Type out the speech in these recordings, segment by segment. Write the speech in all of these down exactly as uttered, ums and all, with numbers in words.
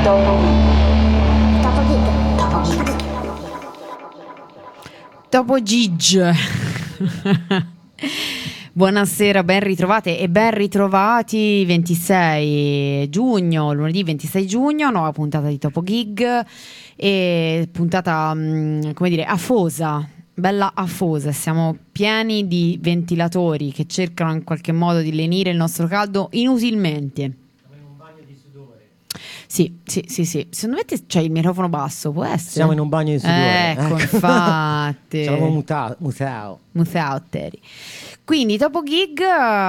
Topo Gig. Buonasera, ben ritrovate e ben ritrovati. ventisei giugno, lunedì ventisei giugno, nuova puntata di Topo Gig e puntata, come dire, afosa, bella afosa. Siamo pieni di ventilatori che cercano in qualche modo di lenire il nostro caldo inutilmente. Sì, sì, sì, sì. Secondo me c'è il microfono basso, può essere? Siamo in un bagno di sudore. Ecco, infatti. Siamo mutao. Mutao. Museauteri. Quindi Topo Gig,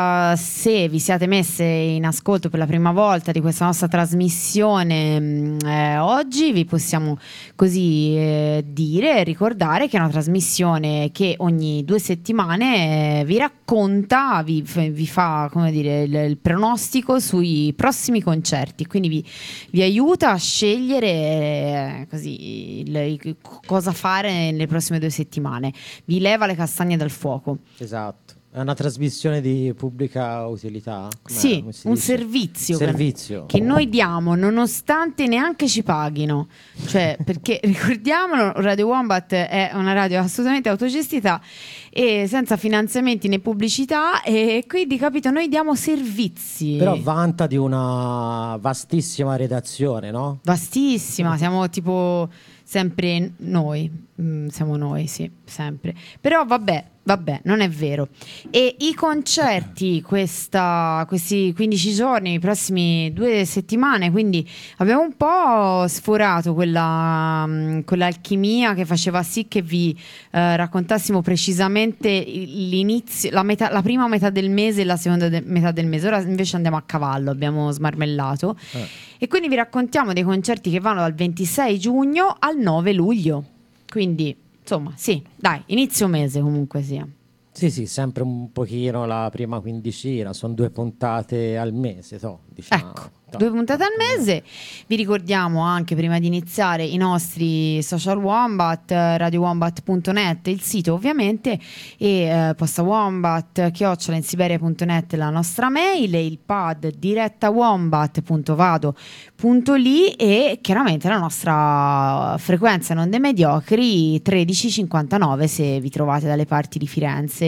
se vi siete messe in ascolto per la prima volta di questa nostra trasmissione eh, oggi, vi possiamo così eh, dire e ricordare che è una trasmissione che ogni due settimane eh, vi racconta, vi, vi fa, come dire, il, il pronostico sui prossimi concerti, quindi vi, vi aiuta a scegliere eh, così il, il, cosa fare nelle prossime due settimane, vi leva le castagne dal fuoco. Esatto. È una trasmissione di pubblica utilità? Com'è? Sì, un dice? servizio, servizio. Che, che noi diamo nonostante neanche ci paghino, cioè perché ricordiamolo, Radio Wombat è una radio assolutamente autogestita e senza finanziamenti né pubblicità, e quindi, capito, noi diamo servizi. Però vanta di una vastissima redazione, no? Vastissima, siamo tipo sempre noi, mm, siamo noi, sì, sempre. Però vabbè, vabbè, non è vero. E i concerti questa, questi quindici giorni, i prossimi due settimane, quindi abbiamo un po' sforato quella, mh, quell'alchimia che faceva sì che vi eh, raccontassimo precisamente l'inizio, la, metà, la prima metà del mese e la seconda de- metà del mese. Ora invece andiamo a cavallo, abbiamo smarmellato. Eh. E quindi vi raccontiamo dei concerti che vanno dal ventisei giugno al nove luglio. Quindi, insomma, sì, dai, inizio mese comunque sia. Sì, sì, sempre un pochino la prima quindicina, sono due puntate al mese, so, diciamo. Ecco, no. Due puntate al mese. Vi ricordiamo anche, prima di iniziare, i nostri social Wombat, radio wombat punto net, il sito ovviamente, e eh, posta wombat chiocciola insiberia punto net la nostra mail, il pad diretta wombat punto vado punto li e chiaramente la nostra frequenza non dei mediocri tredici cinquantanove se vi trovate dalle parti di Firenze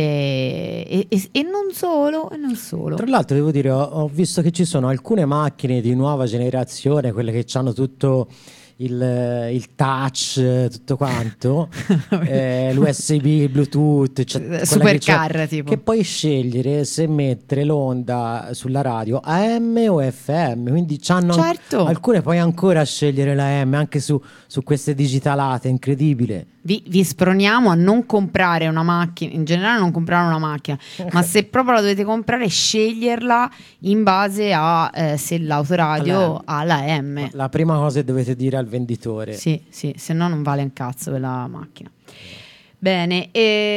e, e, e non solo, e non solo. Tra l'altro devo dire, ho, ho visto che ci sono alcune macchine di nuova generazione, quelle che hanno tutto il, il touch, tutto quanto, eh, l'U S B, il Bluetooth, cioè supercar, tipo, che puoi scegliere se mettere l'onda sulla radio A M o F M, quindi c'hanno certo. Alcune puoi ancora scegliere la M anche su, su queste digitalate, incredibile. Vi, vi sproniamo a non comprare una macchina, in generale non comprare una macchina, ma se proprio la dovete comprare, sceglierla in base a eh, se l'autoradio ha la M. La prima cosa che dovete dire al venditore. Sì, sì, se no non vale un cazzo quella macchina. Bene,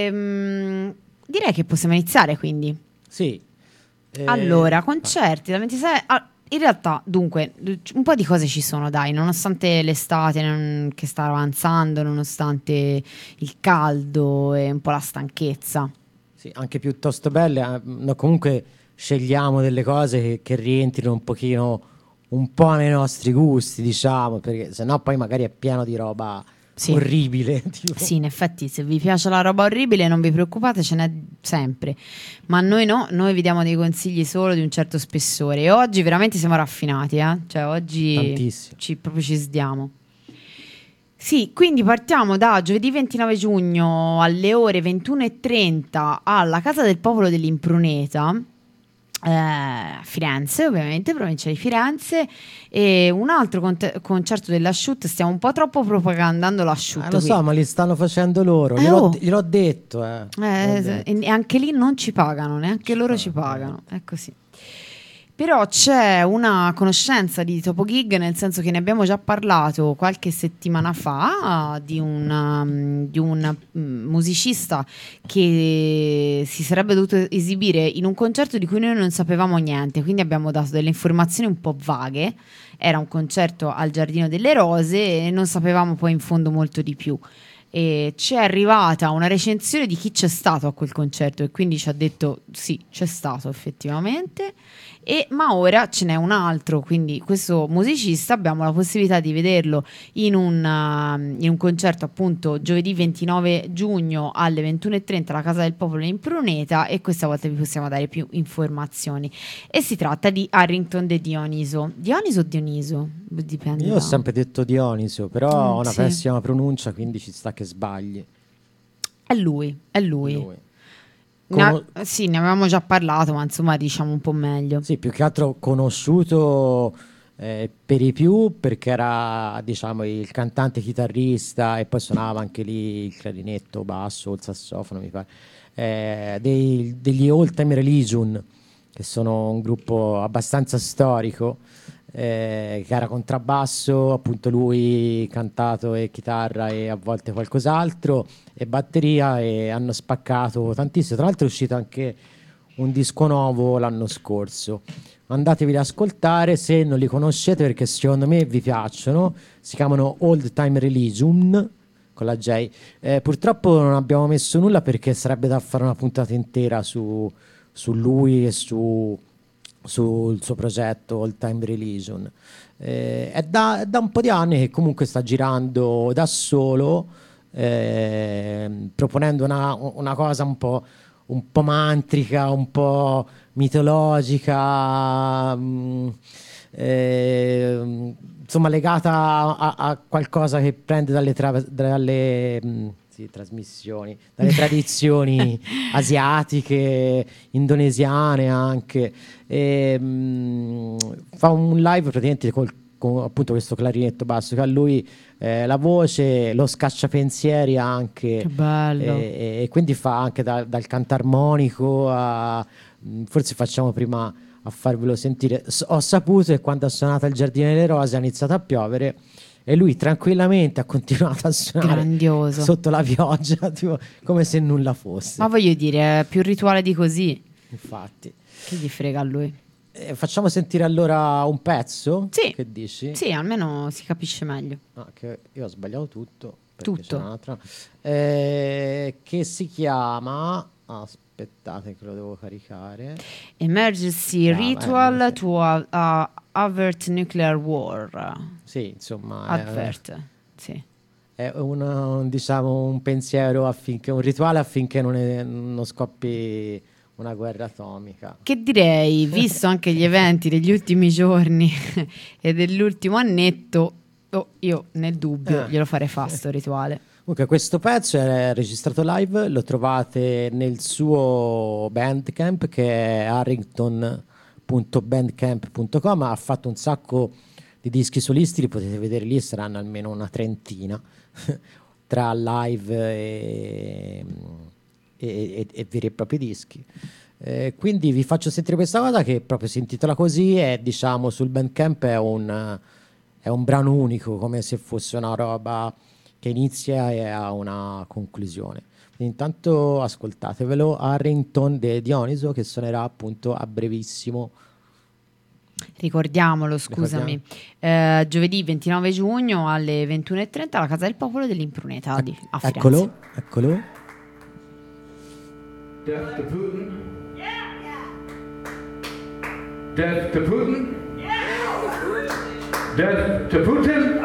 ehm, direi che possiamo iniziare quindi. Sì. Eh, allora, concerti da ventisei... Ah, in realtà, dunque, un po' di cose ci sono, dai, nonostante l'estate non, che sta avanzando, nonostante il caldo e un po' la stanchezza. Sì, anche piuttosto belle. No, comunque scegliamo delle cose che, che rientrino un pochino, un po' nei nostri gusti, diciamo, perché sennò poi magari è pieno di roba... Sì. Orribile, tipo. Sì, in effetti, se vi piace la roba orribile non vi preoccupate, ce n'è sempre, ma noi no, noi vi diamo dei consigli solo di un certo spessore e oggi veramente siamo raffinati, eh? Cioè oggi ci, proprio ci sdiamo. Sì, quindi partiamo da giovedì ventinove giugno alle ore ventuno e trenta alla Casa del Popolo dell'Impruneta, a eh, Firenze, ovviamente, provincia di Firenze, e un altro con- concerto dell'Asciut. Stiamo un po' troppo propagandando l'Asciut. Eh, lo so, ma li stanno facendo loro, eh, gliel'ho, oh. gliel'ho detto. Eh. Eh, detto. E anche lì non ci pagano, neanche ci loro pagano. ci pagano, è così. Però c'è una conoscenza di Topo Gig, nel senso che ne abbiamo già parlato qualche settimana fa di un, di un musicista che si sarebbe dovuto esibire in un concerto di cui noi non sapevamo niente, quindi abbiamo dato delle informazioni un po' vaghe. Era un concerto al Giardino delle Rose e non sapevamo poi in fondo molto di più. e ci è arrivata una recensione di chi c'è stato a quel concerto e quindi ci ha detto sì, c'è stato effettivamente. E, ma ora ce n'è un altro, quindi questo musicista abbiamo la possibilità di vederlo in un, uh, in un concerto appunto giovedì ventinove giugno alle ventuno e trenta alla Casa del Popolo in Pruneta, e questa volta vi possiamo dare più informazioni, e si tratta di Harrington De Dioniso. Dioniso o Dioniso? Dipende. Io ho da... sempre detto Dioniso, però Mm, ho una sì. pessima pronuncia, quindi ci sta che sbagli. È lui, è lui. Lui. Ne ha- Cono- sì, ne avevamo già parlato, ma insomma diciamo un po' meglio. Sì, più che altro conosciuto eh, per i più perché era, diciamo, il cantante chitarrista e poi suonava anche lì il clarinetto, basso, il sassofono, mi pare, eh, dei- degli Old Time Religion, che sono un gruppo abbastanza storico, eh, che era contrabbasso, appunto lui cantato e chitarra e a volte qualcos'altro e batteria, e hanno spaccato tantissimo. Tra l'altro è uscito anche un disco nuovo l'anno scorso. Andatevi ad ascoltare se non li conoscete, perché secondo me vi piacciono. Si chiamano Old Time Religion con la J. Eh, purtroppo non abbiamo messo nulla perché sarebbe da fare una puntata intera su, su lui e su sul suo progetto Old Time Religion. Eh, è, da, è da un po' di anni che comunque sta girando da solo, eh, proponendo una, una cosa un po', un po' mantrica, un po' mitologica, mh, eh, insomma legata a, a qualcosa che prende dalle, tra- dalle mh, sì, trasmissioni, dalle tradizioni asiatiche, indonesiane anche. E, mh, fa un live praticamente col, con appunto questo clarinetto basso che ha lui, eh, la voce, lo scacciapensieri anche, Che bello. e, e quindi fa anche da- dal cantarmonico a mh, forse facciamo prima a farvelo sentire. S- ho saputo che quando ha suonato al Giardino delle Rose ha iniziato a piovere e lui tranquillamente ha continuato a suonare Grandioso. sotto la pioggia, tipo, come se nulla fosse. Ma voglio dire, è più rituale di così. Infatti. Che gli frega a lui? Eh, facciamo sentire allora un pezzo? Sì. Che dici? Sì, almeno si capisce meglio. Ah, che io ho sbagliato tutto. perché Tutto. c'è un'altra. Eh, che si chiama... Aspettate che lo devo caricare. Emergency Brava, ritual eh, sì. to uh, uh, avert nuclear war. Sì, insomma... è- Advert. Sì. È una- diciamo un pensiero affinché, un rituale affinché non, è- non scoppi una guerra atomica. Che direi, visto anche gli eventi degli ultimi giorni e dell'ultimo annetto, oh, io nel dubbio Eh. glielo farei fa sto rituale. Comunque questo pezzo è registrato live, lo trovate nel suo Bandcamp che è harrington punto bandcamp punto com. Ha fatto un sacco di dischi solisti, li potete vedere lì, saranno almeno una trentina tra live e, e, e- e veri e propri dischi. Eh, quindi vi faccio sentire questa cosa che proprio si intitola così e diciamo sul Bandcamp è un, è un brano unico, come se fosse una roba che inizia e ha una conclusione. Quindi intanto ascoltatevelo, Harrington De Dioniso, che suonerà appunto a brevissimo. Ricordiamolo, scusami, eh, giovedì ventinove giugno alle ventuno e trenta alla Casa del Popolo dell'Impruneta di, a Firenze. Eccolo, eccolo. Death to Putin? Death to Putin? Death to Putin?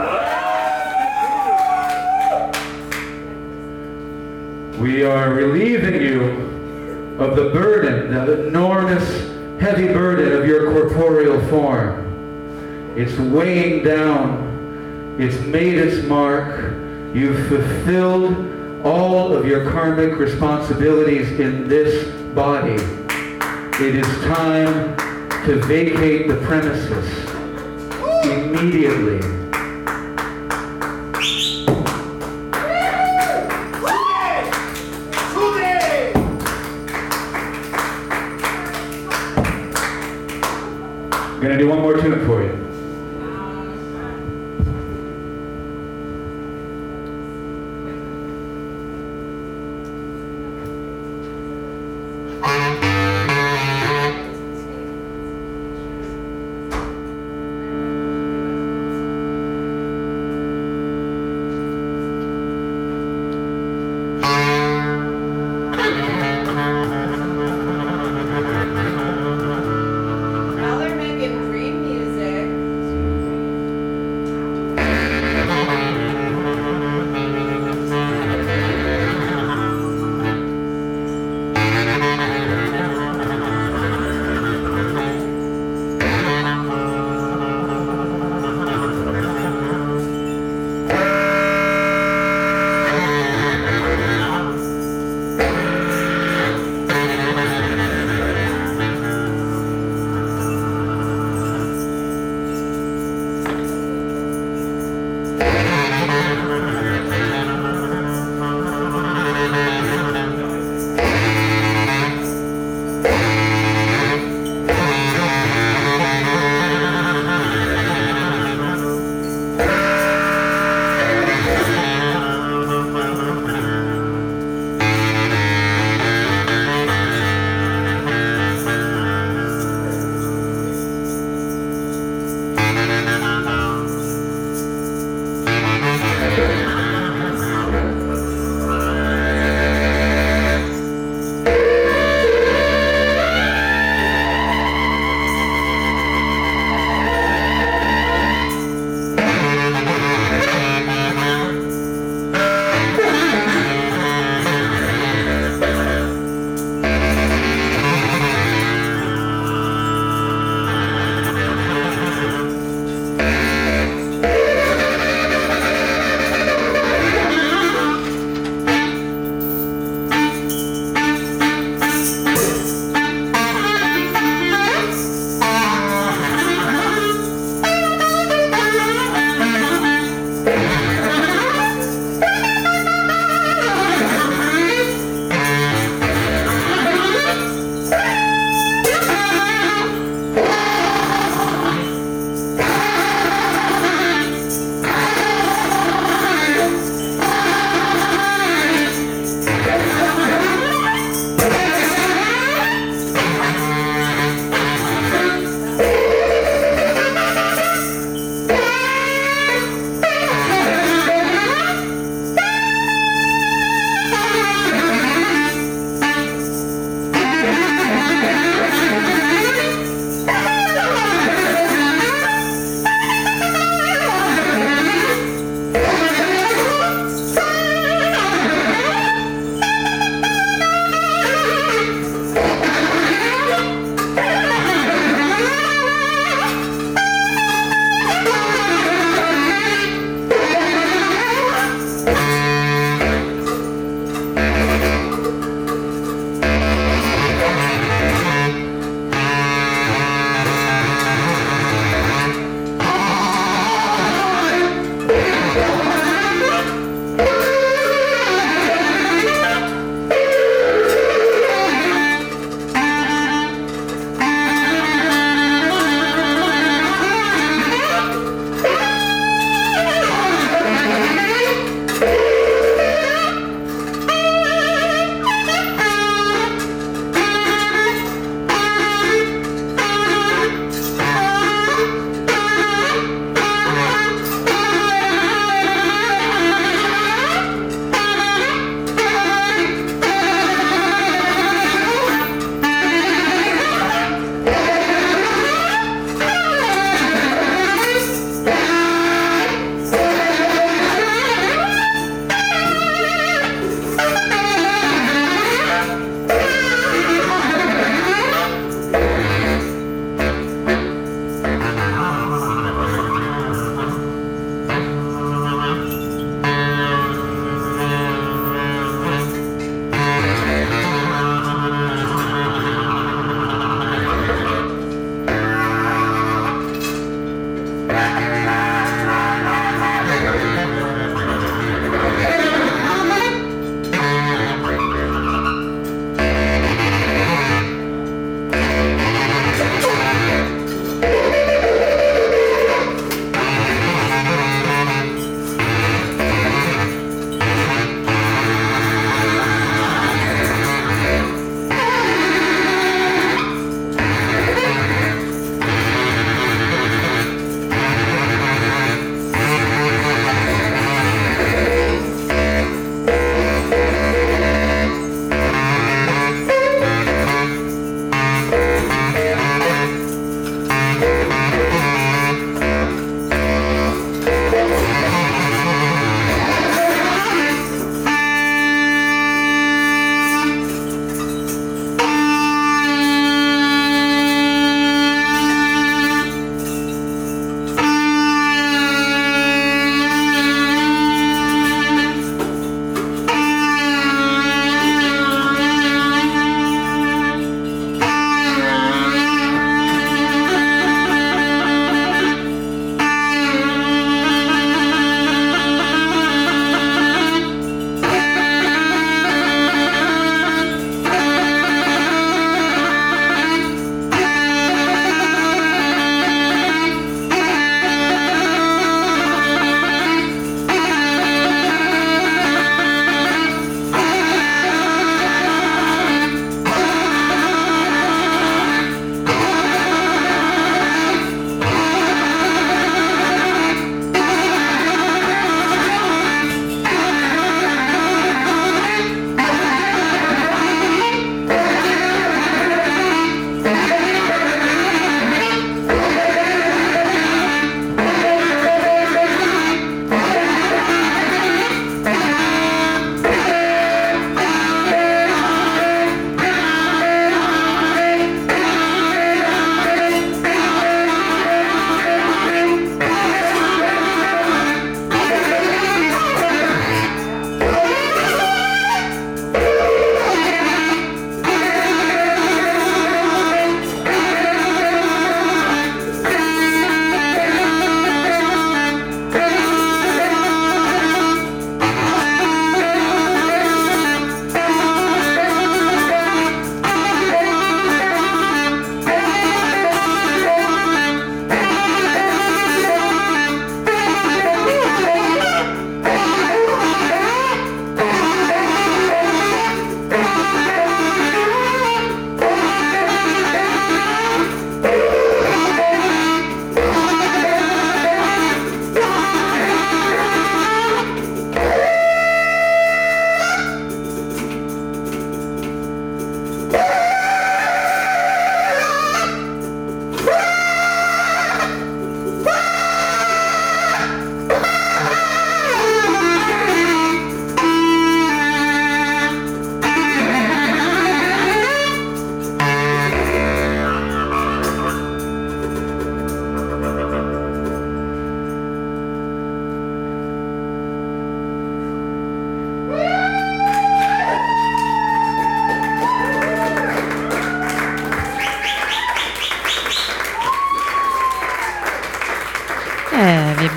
We are relieving you of the burden, the enormous, heavy burden of your corporeal form. It's weighing down, it's made its mark, you've fulfilled all of your karmic responsibilities in this body. It is time to vacate the premises immediately. I'm gonna do one more tune for you.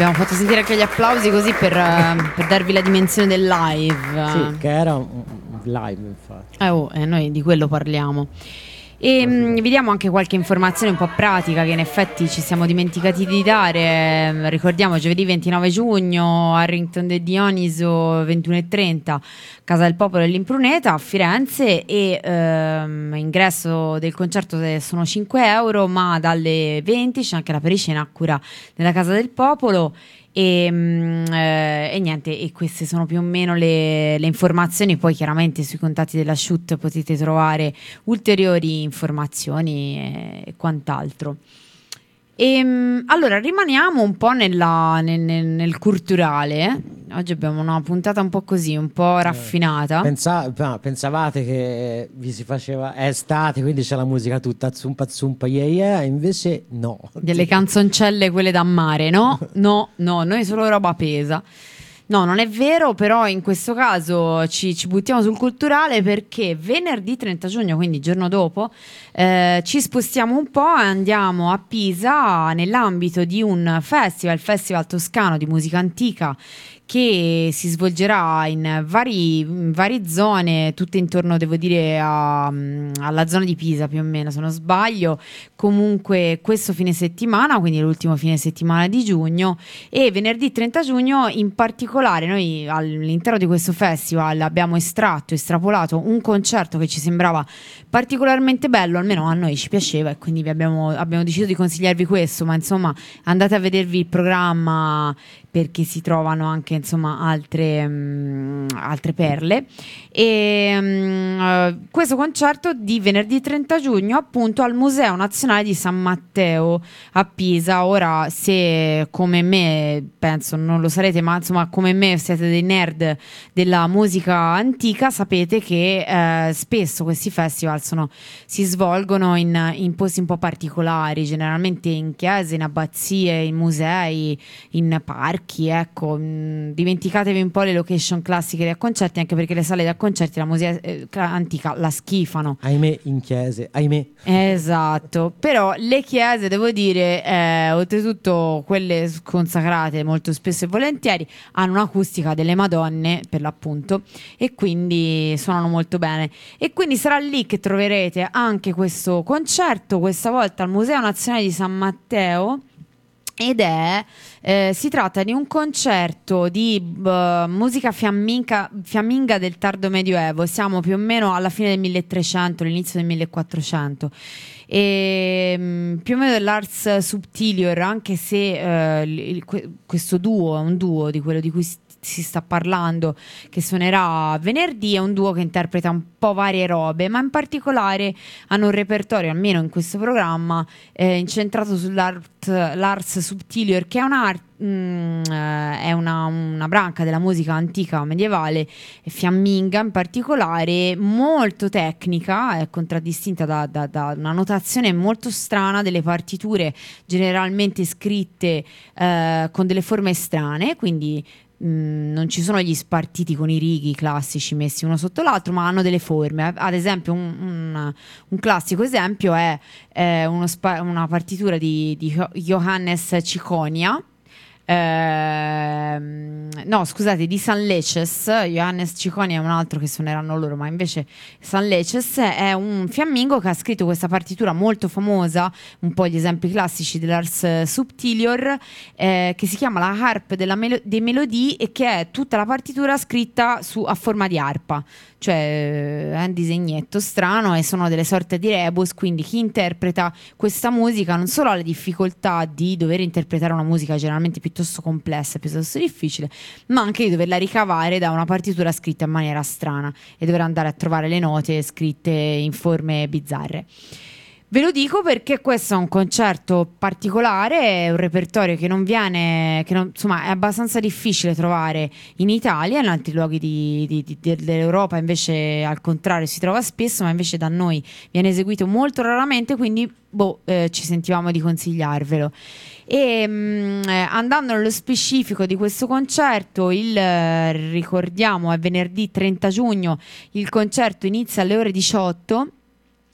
abbiamo fatto sentire anche gli applausi così per, uh, per darvi la dimensione del live. Sì, che era un, un live infatti. Eh, oh, eh, noi di quello parliamo. E mh, vi diamo anche qualche informazione un po' pratica che in effetti ci siamo dimenticati di dare. Eh, ricordiamo giovedì ventinove giugno, Harrington de Dioniso, ventuno e trenta, Casa del Popolo dell'Impruneta a Firenze, e ehm, ingresso del concerto sono cinque euro, ma dalle venti c'è anche la pericena a cura della Casa del Popolo. E, mh, eh, e niente, e queste sono più o meno le, le informazioni. Poi chiaramente sui contatti della Shoot potete trovare ulteriori informazioni e, e quant'altro. E, mh, allora rimaniamo un po' nella, nel, nel, nel culturale. Oggi abbiamo una puntata un po' così, un po' raffinata. Pensa, no, pensavate che vi si faceva è estate, quindi c'è la musica tutta zumpa zumpa yeah yeah, invece no. Delle canzoncelle quelle da mare, no? No, no, noi solo roba pesa. No, non è vero, però in questo caso ci, ci buttiamo sul culturale, perché venerdì trenta giugno, quindi il giorno dopo, eh, ci spostiamo un po' e andiamo a Pisa nell'ambito di un festival, il Festival Toscano di Musica Antica, che si svolgerà in, vari, in varie zone, tutte intorno, devo dire, a, alla zona di Pisa più o meno, se non sbaglio. Comunque questo fine settimana, quindi l'ultimo fine settimana di giugno, e venerdì trenta giugno in particolare noi all'interno di questo festival abbiamo estratto, estrapolato un concerto che ci sembrava particolarmente bello, almeno a noi ci piaceva, e quindi vi abbiamo, abbiamo deciso di consigliarvi questo. Ma insomma, andate a vedervi il programma, perché si trovano anche insomma altre, um, altre perle. E um, uh, questo concerto di venerdì trenta giugno appunto al Museo Nazionale di San Matteo a Pisa. Ora, se come me, penso non lo sarete, ma insomma come me siete dei nerd della musica antica, sapete che eh, spesso questi festival sono, si svolgono in, in posti un po' particolari, generalmente in chiese, in abbazie, in musei, in parchi. Ecco, mh, dimenticatevi un po' le location classiche da concerti, anche perché le sale da concerti la musica eh, antica la schifano. Ahimè, in chiese, ahimè. Esatto, però le chiese, devo dire, eh, oltretutto quelle consacrate molto spesso e volentieri, hanno un'acustica delle Madonne, per l'appunto, e quindi suonano molto bene. E quindi sarà lì che troverete anche questo concerto, questa volta al Museo Nazionale di San Matteo. Ed è, eh, si tratta di un concerto di uh, musica fiamminga, fiamminga del tardo medioevo. Siamo più o meno alla fine del milletrecento, l'inizio del millequattrocento. E, mh, più o meno dell'Ars Subtilior, anche se uh, il, questo duo è un duo di quello di cui si sta parlando, che suonerà venerdì, è un duo che interpreta un po' varie robe, ma in particolare hanno un repertorio, almeno in questo programma, eh, incentrato sull'art, l'Ars Subtilior, che è un'arte, Mm, eh, è una, una branca della musica antica medievale, fiamminga in particolare, molto tecnica, è contraddistinta da, da, da una notazione molto strana delle partiture, generalmente scritte eh, con delle forme strane, quindi Mm, non ci sono gli spartiti con i righi classici messi uno sotto l'altro, ma hanno delle forme. Ad esempio un, un, un classico esempio è eh, uno spa- una partitura di, di Johannes Ciconia, eh, no scusate di San Leces. Johannes Ciconia è un altro che suoneranno loro, ma invece San Leces è un fiammingo che ha scritto questa partitura molto famosa, un po' gli esempi classici dell'Ars Subtilior, eh, che si chiama la Harp della melo- dei Melodie, e che è tutta la partitura scritta su, a forma di arpa, cioè è un disegnetto strano e sono delle sorte di rebus. Quindi chi interpreta questa musica non solo ha la difficoltà di dover interpretare una musica generalmente piuttosto complessa, piuttosto difficile, ma anche di doverla ricavare da una partitura scritta in maniera strana e dover andare a trovare le note scritte in forme bizzarre. Ve lo dico perché questo è un concerto particolare, è un repertorio che non viene, che non, insomma, è abbastanza difficile trovare in Italia. In altri luoghi di, di, di, dell'Europa invece al contrario si trova spesso, ma invece da noi viene eseguito molto raramente, quindi boh, eh, ci sentivamo di consigliarvelo. E mh, andando nello specifico di questo concerto, il eh, ricordiamo è venerdì trenta giugno, il concerto inizia alle ore diciotto.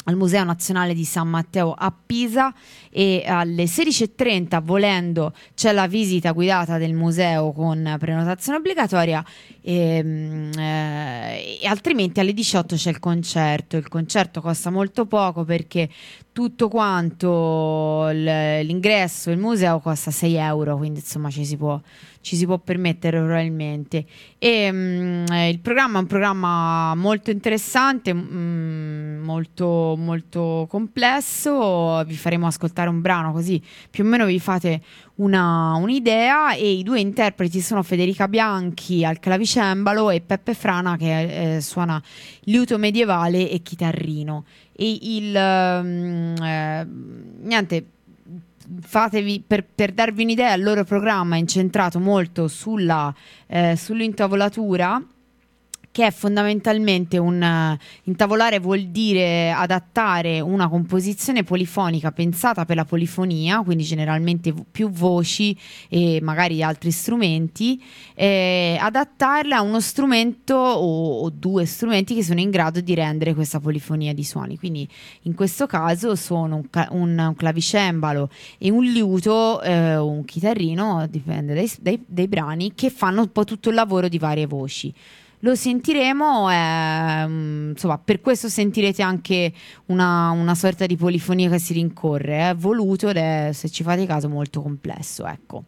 al Museo Nazionale di San Matteo a Pisa, e alle sedici e trenta, volendo, c'è la visita guidata del museo con prenotazione obbligatoria, e, eh, e altrimenti alle diciotto c'è il concerto. Il concerto costa molto poco perché tutto quanto l- l'ingresso, il museo costa sei euro, quindi insomma ci si può, ci si può permettere probabilmente. E mh, eh, il programma è un programma molto interessante, mh, molto, molto complesso. Vi faremo ascoltare un brano così più o meno vi fate una, un'idea, e i due interpreti sono Federica Bianchi al clavicembalo e Peppe Frana che eh, suona liuto medievale e chitarrino. E il um, eh, niente, fatevi per, per darvi un'idea, il loro programma è incentrato molto sulla eh, sull'intavolatura, che è fondamentalmente un uh, intavolare vuol dire adattare una composizione polifonica pensata per la polifonia, quindi generalmente v- più voci e magari altri strumenti, eh, adattarla a uno strumento o, o due strumenti che sono in grado di rendere questa polifonia di suoni. Quindi in questo caso sono un, ca- un, un clavicembalo e un liuto, eh, o un chitarrino, dipende dai, dai, dai brani, che fanno un po' tutto il lavoro di varie voci. Lo sentiremo, eh, insomma, per questo sentirete anche una, una sorta di polifonia che si rincorre, è voluto ed è, se ci fate caso, molto complesso, ecco.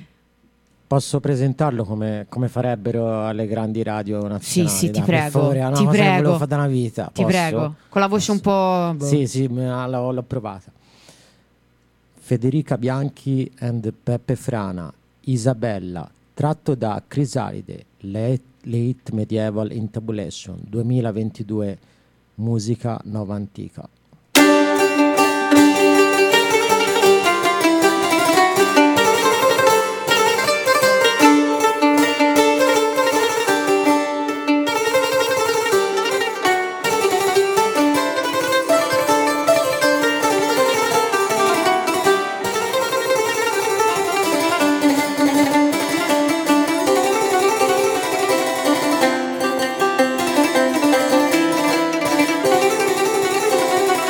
Posso presentarlo come, come farebbero alle grandi radio nazionali? Sì, sì, ti dai, prego, per favore, è una ti cosa che prego. volevo fare da una vita. Ti Posso? prego, con la voce Posso? un po'... Sì, sì, me la- l'ho, l'ho provata. Federica Bianchi and Peppe Frana, Isabella, tratto da Crisalide, Late, Late Medieval Intabulation, duemilaventidue, musica nova antica. Thank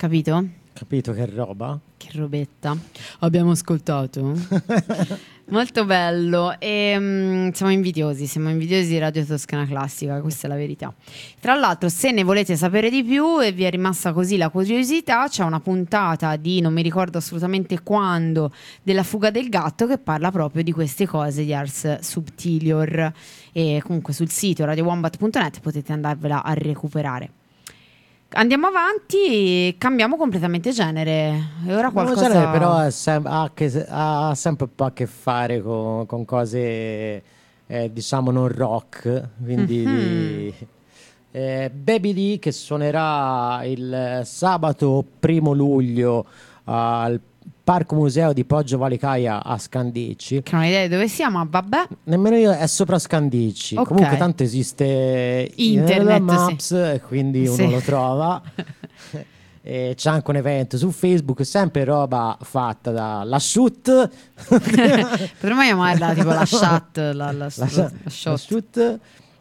Capito? Capito che roba? Che robetta. Abbiamo ascoltato. Molto bello. E, um, siamo invidiosi, siamo invidiosi di Radio Toscana Classica, questa è la verità. Tra l'altro, se ne volete sapere di più e vi è rimasta così la curiosità, c'è una puntata di, non mi ricordo assolutamente quando, della Fuga del gatto, che parla proprio di queste cose di Ars Subtilior. E comunque sul sito radio wombat punto net potete andarvela a recuperare. Andiamo avanti, cambiamo completamente genere. E ora qualcosa... genere, però è sem- ha, che, ha sempre un po' a che fare con, con cose eh, diciamo non rock, quindi mm-hmm. eh, Baby D, che suonerà il sabato primo luglio al Parco Museo di Poggio Valicaia a Scandicci. Che non ho idea di dove sia, ma vabbè. Nemmeno io, è sopra Scandicci. Okay. Comunque tanto esiste Internet, Maps, sì. E quindi uno sì. lo trova. E c'è anche un evento su Facebook, sempre roba fatta da la shoot. Potremmo chiamarla tipo la shot, la, la, la, la, la shot. La shoot.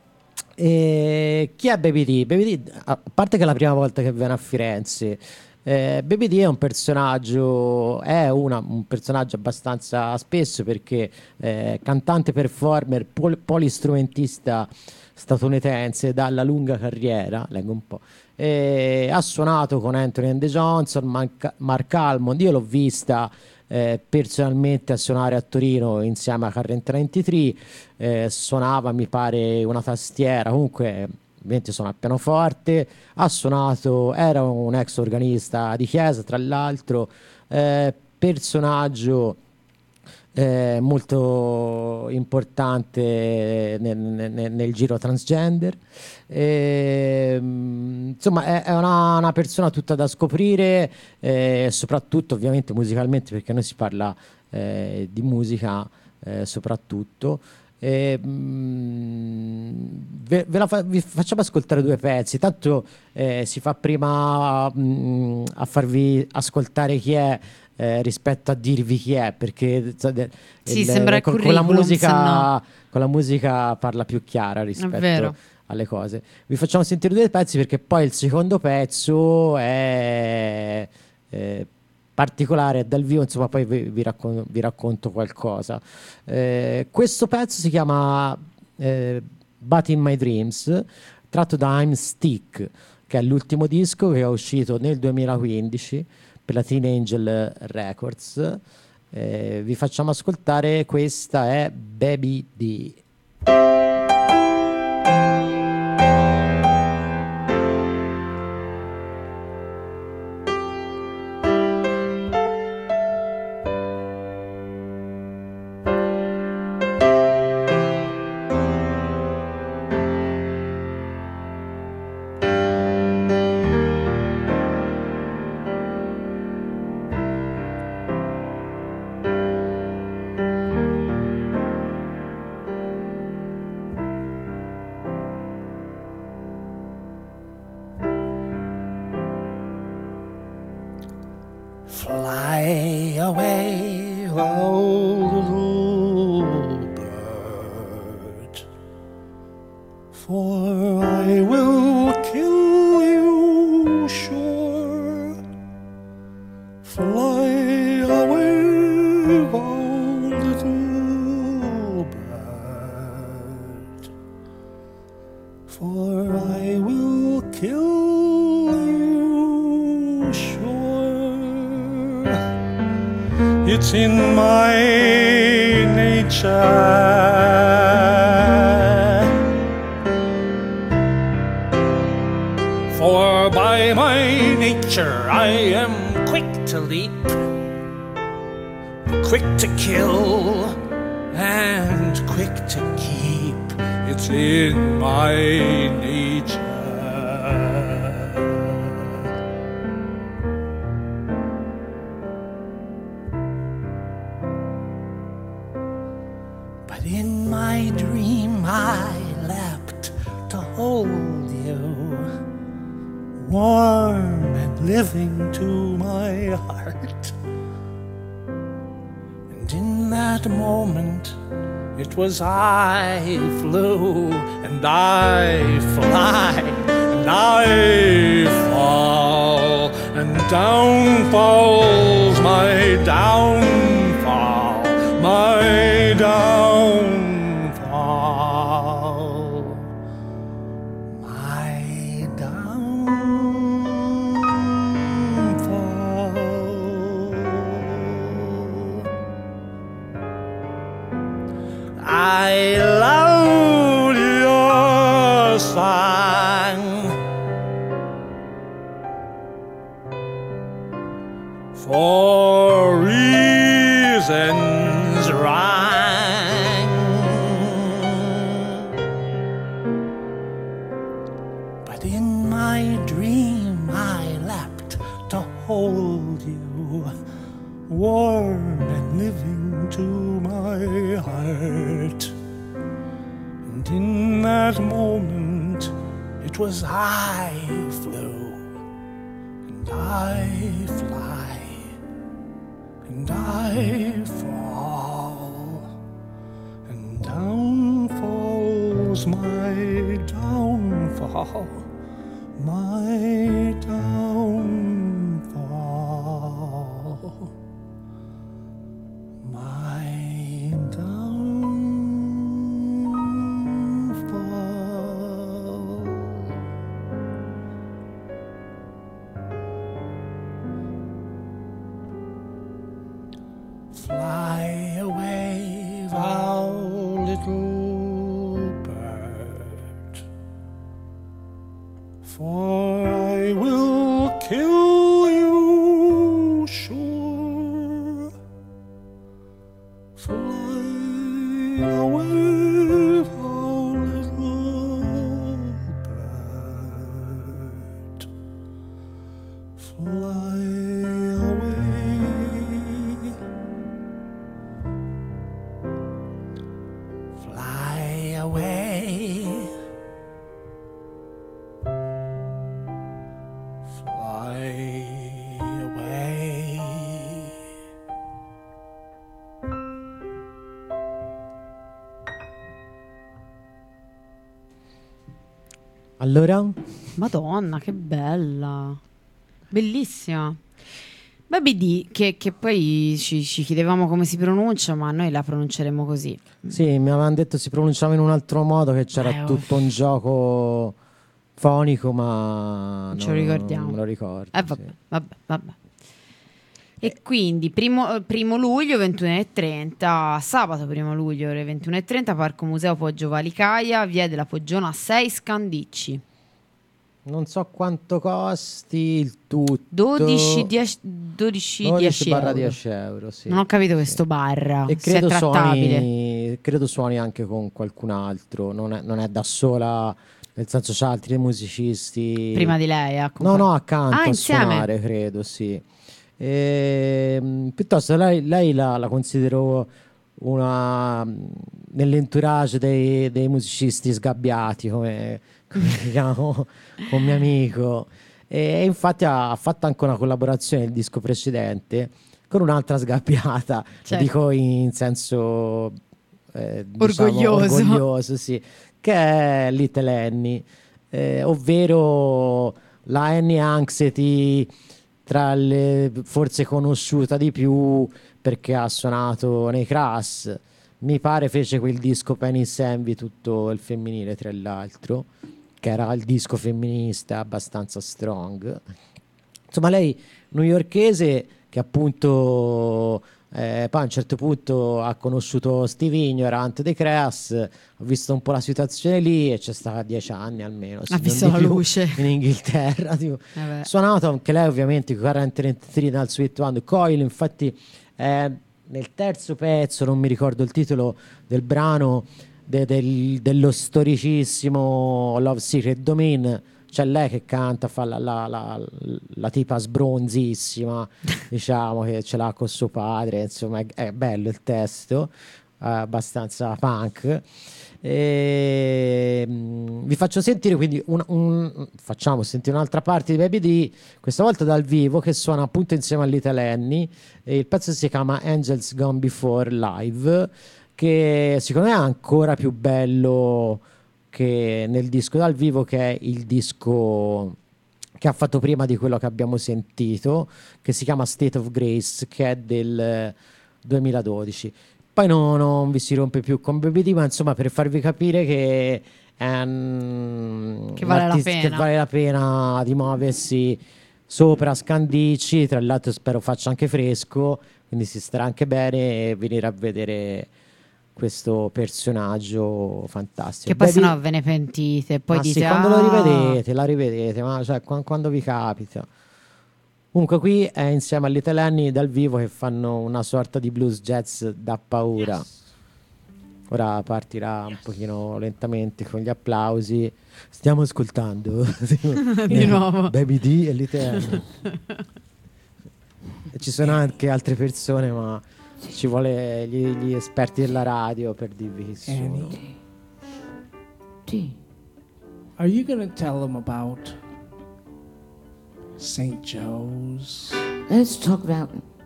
E chi è Baby D? Baby D, a parte che è la prima volta che viene a Firenze. Eh, Baby D è un personaggio, è una, un personaggio abbastanza spesso, perché eh, cantante, performer, pol- polistrumentista statunitense dalla lunga carriera, leggo un po', eh, ha suonato con Anthony and the Johnson, Mark, Mark Almond. Io l'ho vista eh, personalmente a suonare a Torino insieme a Current ventitré, eh, suonava mi pare una tastiera, comunque ovviamente suona al pianoforte, ha suonato, era un ex organista di chiesa tra l'altro, eh, personaggio eh, molto importante nel, nel, nel giro transgender, e, insomma è, è una, una persona tutta da scoprire, eh, soprattutto ovviamente musicalmente, perché noi si parla eh, di musica eh, soprattutto. Eh, ve, ve la fa, vi facciamo ascoltare due pezzi, tanto eh, si fa prima mh, a farvi ascoltare chi è eh, rispetto a dirvi chi è, perché sì, il, sembra con, con, la musica, no. con la musica parla più chiara rispetto alle cose. Vi facciamo sentire due pezzi, perché poi il secondo pezzo è eh, particolare dal vivo, insomma poi vi, vi, raccon- vi racconto qualcosa. Eh, questo pezzo si chiama eh, But in My Dreams, tratto da I'm Stick, che è l'ultimo disco che è uscito nel duemilaquindici per la Teen Angel Records. Eh, vi facciamo ascoltare, questa è Baby D. Fly away, oh little bird, for I will kill you sure. Fly away, oh little bird, for I will kill you sure. It's in my nature, for by my nature I am quick to leap, quick to kill, and quick to keep. It's in my nature. In my dream I leapt to hold you, warm and living to my heart. And in that moment it was I flew, and I fly, and I fall, and down falls my downfall, my downfall, my downfall. I loved your song for reasons wrong, but in my dream I leapt to hold you, warm and living to my heart. And in that moment it was I flew, and I fly, and I fall, and down falls my downfall, my downfall, my downfall. Fly away, thou little bird, for I will kill you sure. Fly away, thou little bird, fly away. Fly away, fly away. Allora, Madonna, che bella. Bellissima. Baby D, che, che poi ci, ci chiedevamo come si pronuncia, ma noi la pronunceremo così. sì, mi avevano detto si pronunciava in un altro modo, che c'era Eh, tutto un gioco fonico, ma Non ce lo non- ricordiamo. non me lo ricordo. Eh, vabbè, sì. vabbè, vabbè. E quindi primo, primo luglio ventuno e trenta, sabato primo luglio ore ventuno e trenta, Parco Museo Poggio Valicaia, via della Poggiona sei, Scandicci. Non so quanto costi il tutto. dodici, dieci, dodici, dieci barra euro. dieci euro, sì. Non ho capito Sì. questo barra, E se è credo trattabile. suoni, credo suoni anche con qualcun altro, non è, non è da sola, nel senso c'ha altri musicisti. Prima di lei, ecco. No, no, accanto Ah, a insieme? suonare, credo, sì. Ehm, piuttosto lei, lei la, la considero una nell'entourage dei, dei musicisti sgabbiati, come, come li chiamo con mio amico. E infatti ha, ha fatto anche una collaborazione nel disco precedente con un'altra sgabbiata, lo Certo. dico in senso eh, diciamo, Orgoglioso. orgoglioso, sì, che è Little Annie, eh, ovvero la Annie Anxiety, tra le forse conosciuta di più perché ha suonato nei Crass. Mi pare fece quel disco Penis Envy, tutto il femminile tra l'altro, che era il disco femminista abbastanza strong. Insomma, lei newyorkese che appunto eh, poi a un certo punto ha conosciuto Steve Ignorant dei Crass, ho visto un po' la situazione lì e c'è stata dieci anni almeno, se Ha non visto di la più, luce. in Inghilterra, tipo. Vabbè. Suonato anche lei ovviamente con Current trentatré dal Sweet One Coil, infatti eh, nel terzo pezzo, non mi ricordo il titolo del brano, de- del- dello storicissimo Love Secret Domain, c'è lei che canta, fa la, la- la- la tipa sbronzissima, diciamo, che ce l'ha con suo padre, insomma è, è bello il testo, eh, abbastanza punk. E, mm, vi faccio sentire quindi un, un- facciamo sentire un'altra parte di Baby D, questa volta dal vivo, che suona appunto insieme a Little Annie, e il pezzo si chiama Angels Gone Before Live, che secondo me è ancora più bello che nel disco dal vivo, che è il disco che ha fatto prima di quello che abbiamo sentito, che si chiama State of Grace, che è del duemiladodici. Poi no, non vi si rompe più con Baby D, ma insomma, per farvi capire che è un, che vale un la artista pena. che vale la pena di muoversi sopra Scandicci. Tra l'altro spero faccia anche fresco, quindi si starà anche bene, e venire a vedere questo personaggio fantastico. Che poi Baby... sennò ve ne pentite, poi ma dite sì, quando ah... lo rivedete, la rivedete, ma cioè, quando, quando vi capita. Comunque qui è insieme a Little Annie dal vivo, che fanno una sorta di blues jazz da paura. Yes. Ora partirà un pochino lentamente con gli applausi. Stiamo ascoltando di nuovo Baby D e Little Annie. E ci sono anche altre persone, ma ci vuole gli, gli esperti della radio per dirvi chi sono. D, are you gonna tell them about Saint Joe's? Let's talk about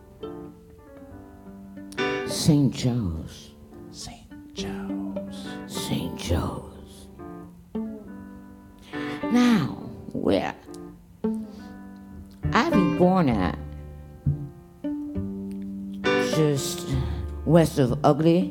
Saint Joe's. Saint Joe's. Saint Joe's. Now, where I was born at, just west of Ugly,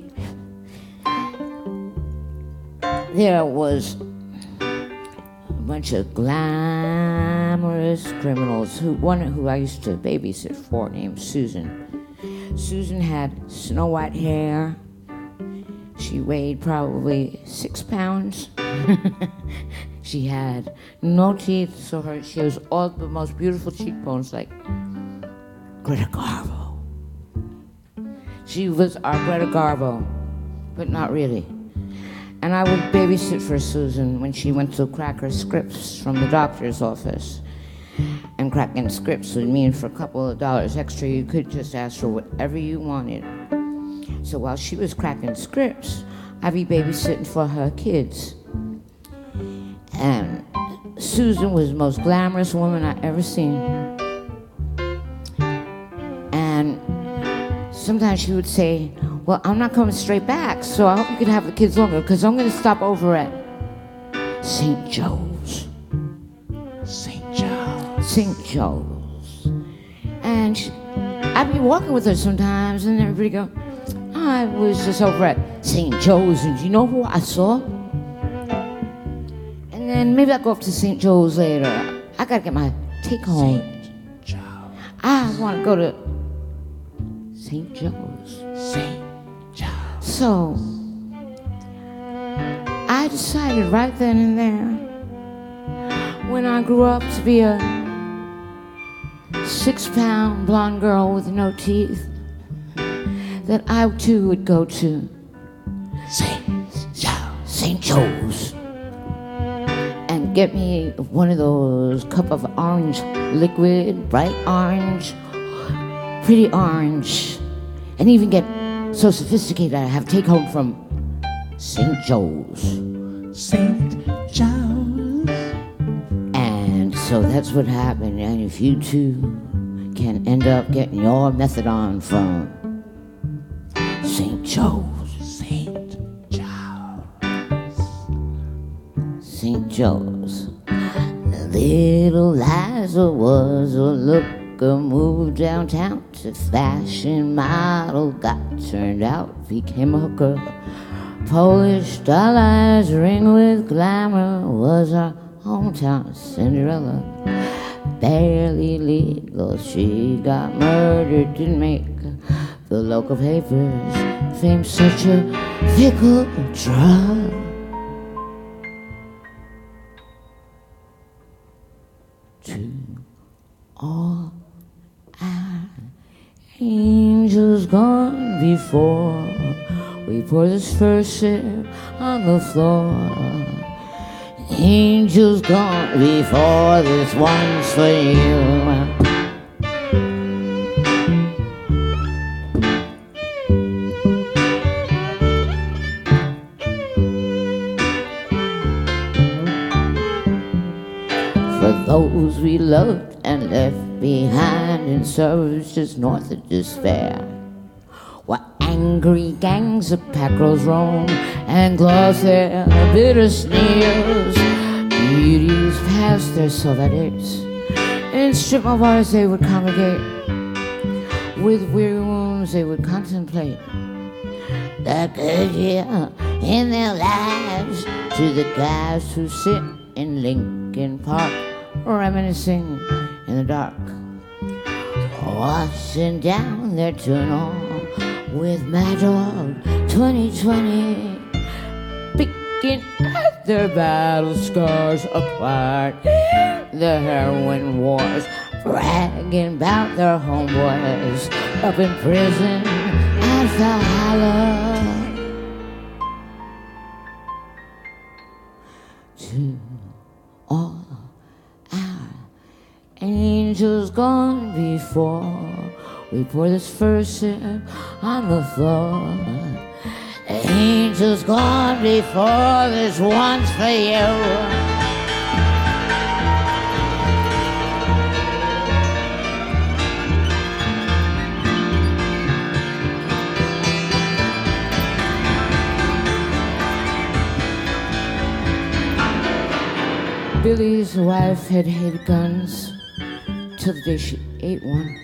there was a bunch of glamorous criminals. Who one who I used to babysit for, named Susan. Susan had snow white hair. She weighed probably six pounds. She had no teeth, so her she was all the most beautiful cheekbones, like Greta Garbo. She was our Greta Garbo, but not really. And I would babysit for Susan when she went to crack her scripts from the doctor's office. And cracking scripts would mean for a couple of dollars extra, you could just ask for whatever you wanted. So while she was cracking scripts, I'd be babysitting for her kids. And Susan was the most glamorous woman I ever seen. And sometimes she would say, well, I'm not coming straight back, so I hope you can have the kids longer, because I'm going to stop over at Saint Joe's. Saint Joe's. Saint Joe's. And she, I'd be walking with her sometimes, and everybody go, I was just over at Saint Joe's, and you know who I saw? And then maybe I'll go up to Saint Joe's later. I got to get my take home. Saint Joe's. I want to go to Saint Joe's. Saint Joe's. So, I decided right then and there, when I grew up to be a six-pound blonde girl with no teeth, that I too would go to Saint Joe's, Saint Joe's and get me one of those cup of orange liquid, bright orange, pretty orange, and even get so sophisticated I have take home from Saint Joe's. Saint Joe's. And so that's what happened. And if you too can end up getting your methadone from Saint Joe's. Saint Joe's. Saint Joe's. Little Liza was a looker, moved downtown to fashion model, got turned out, became a hooker. Polish doll eyes, ring with glamour, was our hometown Cinderella. Barely legal, she got murdered, didn't make the local papers. Fame such a fickle drug. To all our angels gone before, we pour this first sip on the floor. Angels gone before, this one's for you. For those we loved and left behind in suburbs just north of despair, where angry gangs of pack girls roam and gloss their bitter sneers. Beauties past their sauvage, In strip mall bars they would congregate, with weary wounds they would contemplate the good year in their lives, to the guys who sit in Lincoln Park reminiscing in the dark, washing down their journal with Mad Dog twenty twenty, picking at their battle scars apart, the heroin wars, bragging about their homeboys up in prison at Valhalla. To all our angels gone before, we pour this first sip on the floor. Angels gone before, this one's for you. Billy's wife had hated guns till the day she ate one,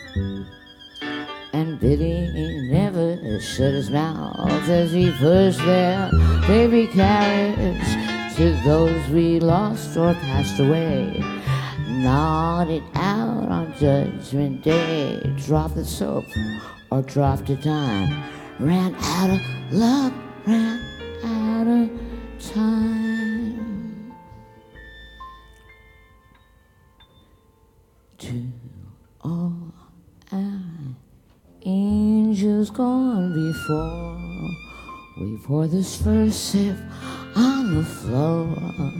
and Billy never shut his mouth as he pushed their baby carriage to those we lost or passed away. Nodded out on Judgment Day, dropped the soap or dropped a dime, ran out of luck, ran out of time. To all our angels gone before, we pour this first sip on the floor.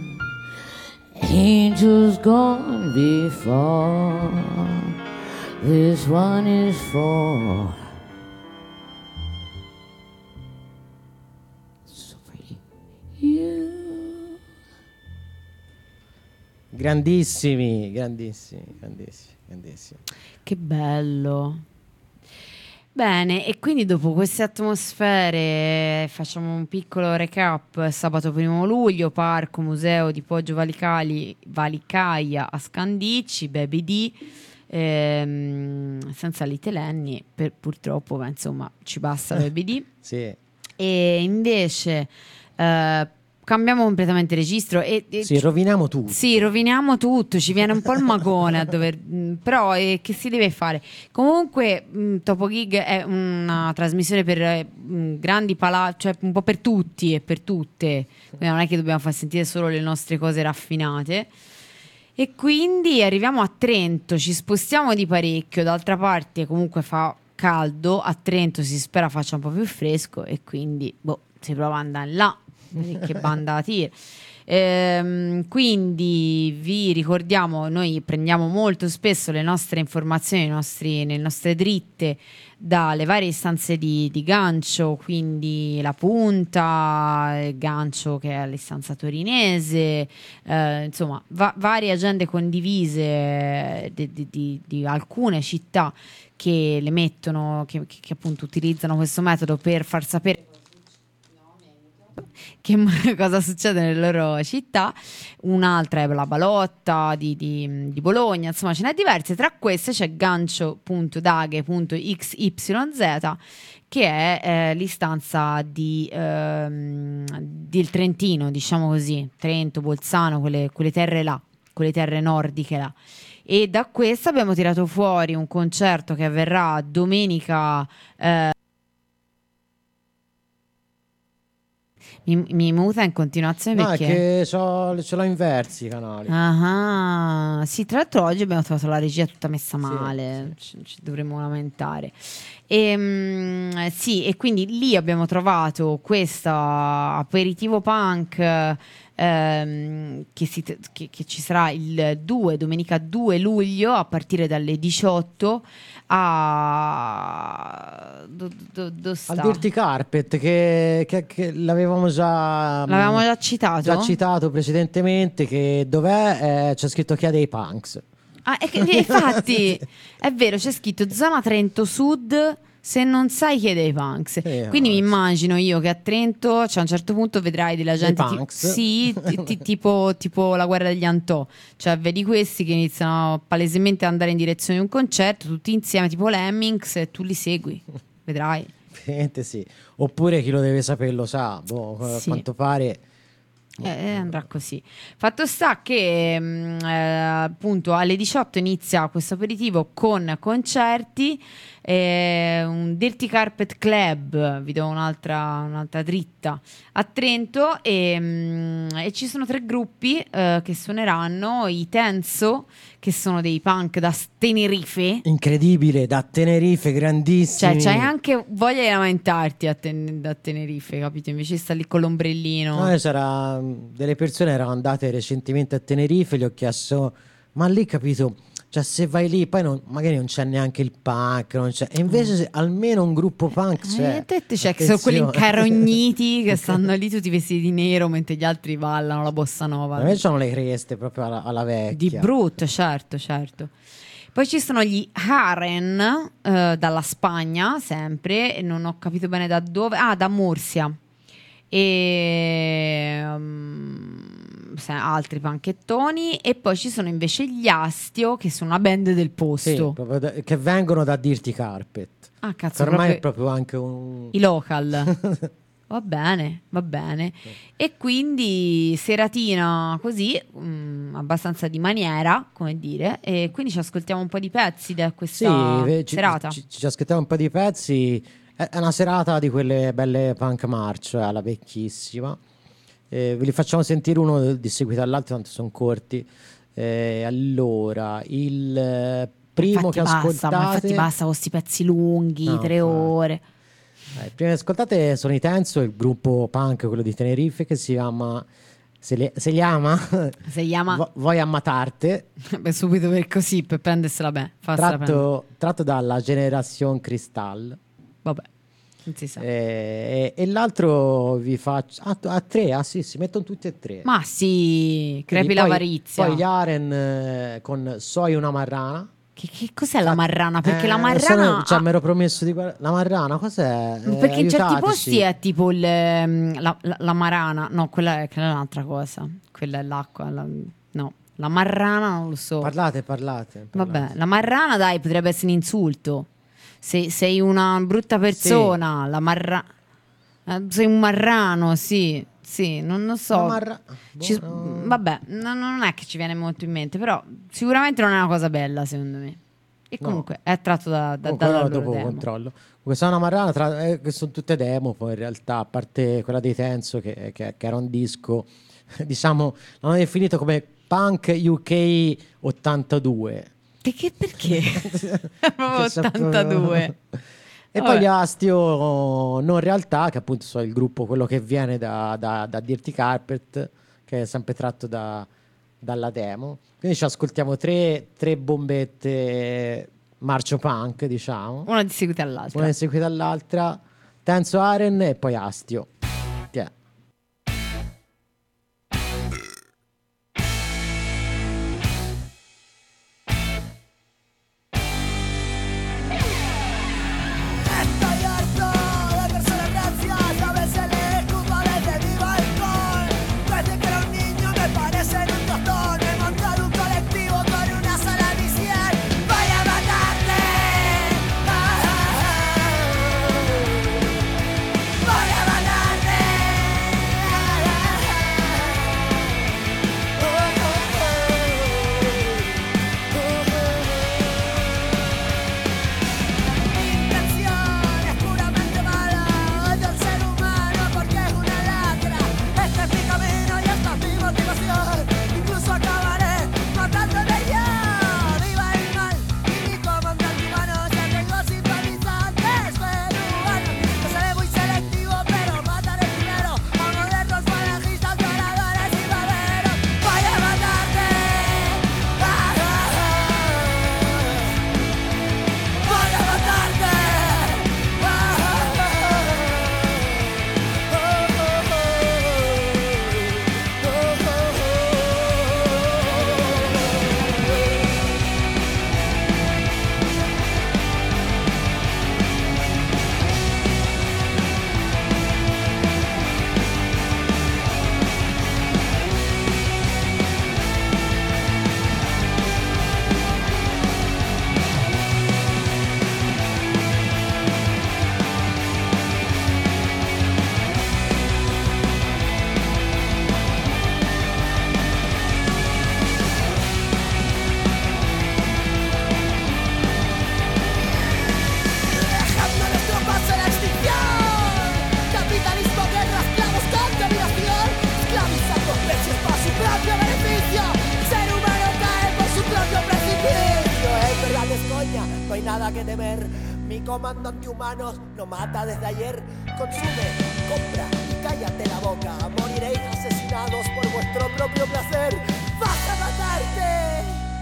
Angels gone before, this one is for. So pretty. You. Grandissimi, grandissimi, grandissimi, grandissimi. Che bello. Bene, e quindi dopo queste atmosfere facciamo un piccolo recap. Sabato primo luglio, Parco Museo di Poggio Valicali, Valicaia a Scandicci, Baby D, ehm, senza Little Lenny, per, purtroppo, ma insomma ci basta Baby D. Sì. E invece eh, cambiamo completamente registro e, e sì, roviniamo tutto. Sì, roviniamo tutto, ci viene un po' il magone a dover, mh, però eh, che si deve fare? Comunque mh, Topo Gig è una trasmissione per eh, mh, grandi palazzi, cioè un po' per tutti e per tutte, quindi non è che dobbiamo far sentire solo le nostre cose raffinate. E quindi arriviamo a Trento, ci spostiamo di parecchio, d'altra parte comunque fa caldo, a Trento si spera faccia un po' più fresco e quindi boh, si prova ad andare là. Che banda a tiro. Ehm, quindi vi ricordiamo, noi prendiamo molto spesso le nostre informazioni, i nostri, le nostre dritte dalle varie istanze di, di Gancio, quindi La Punta, Gancio che è l'istanza torinese, eh, insomma va- varie agende condivise di, di, di, di alcune città che le mettono, che, che, che appunto utilizzano questo metodo per far sapere che cosa succede nelle loro città. Un'altra è la Balotta di, di, di Bologna, insomma ce n'è diverse. Tra queste c'è gancio punto daghe punto x y z che è eh, l'istanza di, ehm, del Trentino, diciamo così, Trento, Bolzano, quelle, quelle terre là, quelle terre nordiche là. E da questa abbiamo tirato fuori un concerto che avverrà domenica eh, Mi, mi muta in continuazione no, perché... è che c'ho, ce l'ho inversi i canali. Ah, sì, tra l'altro oggi abbiamo trovato la regia tutta messa male, sì, sì. Ci, ci dovremmo lamentare. E, mh, sì, e quindi lì abbiamo trovato questo aperitivo punk ehm, che, si, che, che ci sarà il due, domenica due luglio a partire dalle diciotto a do, do, do sta? Al Dirty Carpet che, che, che l'avevamo già l'avevamo già citato già citato precedentemente, che dov'è? Eh, c'è scritto Chia dei Punks. Ah, è che, infatti è vero, c'è scritto zona Trento Sud Se non sai, chiede ai punks. Sì, Quindi no, mi sì. immagino io che a Trento, cioè a un certo punto vedrai della gente ti- punks. sì, ti- ti- tipo, tipo la guerra degli Antò. Cioè vedi questi che iniziano palesemente ad andare in direzione di un concerto, tutti insieme, tipo Lemmings, e tu li segui. Vedrai. Ovviamente sì. Oppure chi lo deve sapere lo sa. Boh, a Sì. quanto pare. Eh, eh, andrà così. Fatto sta che mh, eh, appunto alle diciotto inizia questo aperitivo con concerti, eh, un Dirty Carpet Club, vi do un'altra, un'altra dritta, a Trento, e, mh, e ci sono tre gruppi eh, che suoneranno: i Tenso, che sono dei punk da Tenerife. Incredibile, da Tenerife, Cioè, grandissimi. c'hai anche voglia di lamentarti a Ten- da Tenerife, capito? Invece sta lì con l'ombrellino. No, c'era delle persone erano andate recentemente a Tenerife, gli ho chiesto, ma lì capito, cioè se vai lì poi non- magari non c'è neanche il punk, non c'è, e invece se almeno un gruppo punk c'è. Eh, te- te- cioè, che sono quelli Attenzione. incarogniti che stanno lì tutti vestiti di nero mentre gli altri ballano la bossa nova. A me c'hanno le creste proprio alla, alla vecchia. Di brutto, certo, certo. Poi ci sono gli Haren, eh, dalla Spagna, sempre, e non ho capito bene da dove. Ah, da Mursia. E um, se- altri panchettoni. E poi ci sono invece gli Astio, che sono una band del Sì, posto. proprio da- che vengono da Dirty Carpet. Ah, cazzo, Ormai proprio è proprio anche un... i local. Va bene, va bene. E quindi seratina così, mm, abbastanza di maniera, come dire, e quindi ci ascoltiamo un po' di pezzi da Sì, questa ve- ci, serata. ci, ci aspettiamo un po' di pezzi. È è una serata di quelle belle punk march, eh, alla vecchissima. Eh, ve li facciamo sentire uno di seguito all'altro, tanto sono corti. Eh, allora, il eh, primo Infatti che basta, ascoltate... ma infatti basta con questi pezzi lunghi, No, tre infatti. ore. Eh, il primo che ascoltate sono i Tenso, il gruppo punk, quello di Tenerife, che si chiama... Se li, se li ama... Si chiama Vo- Voy a matarte. Beh, subito per così, per prendersela bene. farsela prendere. Tratto, tratto dalla Generazione Cristal. Vabbè, non si sa. Eh, e, e l'altro vi faccio a, a tre, ah sì, si mettono tutti e tre. Ma sì, crepi Quindi poi- l'avarizia. Poi gli Aren eh, con Soy una marrana. Che, che cos'è la marrana? Perché Eh, la marrana... sono- cioè, ha- mi ero promesso di guardare. La marrana cos'è? Eh, Perché in certi aiutateci. posti è tipo il, ehm, la, la- la marana, no, quella è, quella è un'altra cosa, quella è l'acqua, la- no, la marrana non lo so. Parlate, parlate. parlate. Vabbè, la marrana dai, potrebbe essere un insulto. Se sei una brutta persona, la marra... eh, sei un marrano, sì, sì, non lo so. La marra- boh, Ci- no. Vabbè, no- non è che ci viene molto in mente, però sicuramente non è una cosa bella, secondo me. E No. comunque è tratto da, da, Comunque, dalla no, loro dopo demo. controllo. Questa è una marrana, tra, eh, che sono tutte demo, poi in realtà, a parte quella dei Tenso, che, che- che era un disco, diciamo, l'hanno definito come Punk U K ottantadue. Perché? Perché? Proprio Che sapevo- ottantadue. E Vabbè. poi gli Astio non realtà, che appunto sono il gruppo, quello che viene da, da, da Dirty Carpet, che è sempre tratto da- dalla demo. Quindi ci ascoltiamo tre, tre bombette marcio punk, diciamo, Una di seguito all'altra. una seguita all'altra, Tenso, Aren e poi Astio. Tiè. Estoy harto de personas gracias, a veces le escupo desde mi balcón. Desde que era un niño me parecen un tostón. He montado un colectivo con una sola misión. Voy a matarte. Ah, ah, ah. Voy a matarte. nada que temer. Mi comando antihumanos no mata desde ayer. Consume, compra y cállate la boca. Moriréis asesinados por vuestro propio placer. ¡Vas a matarte!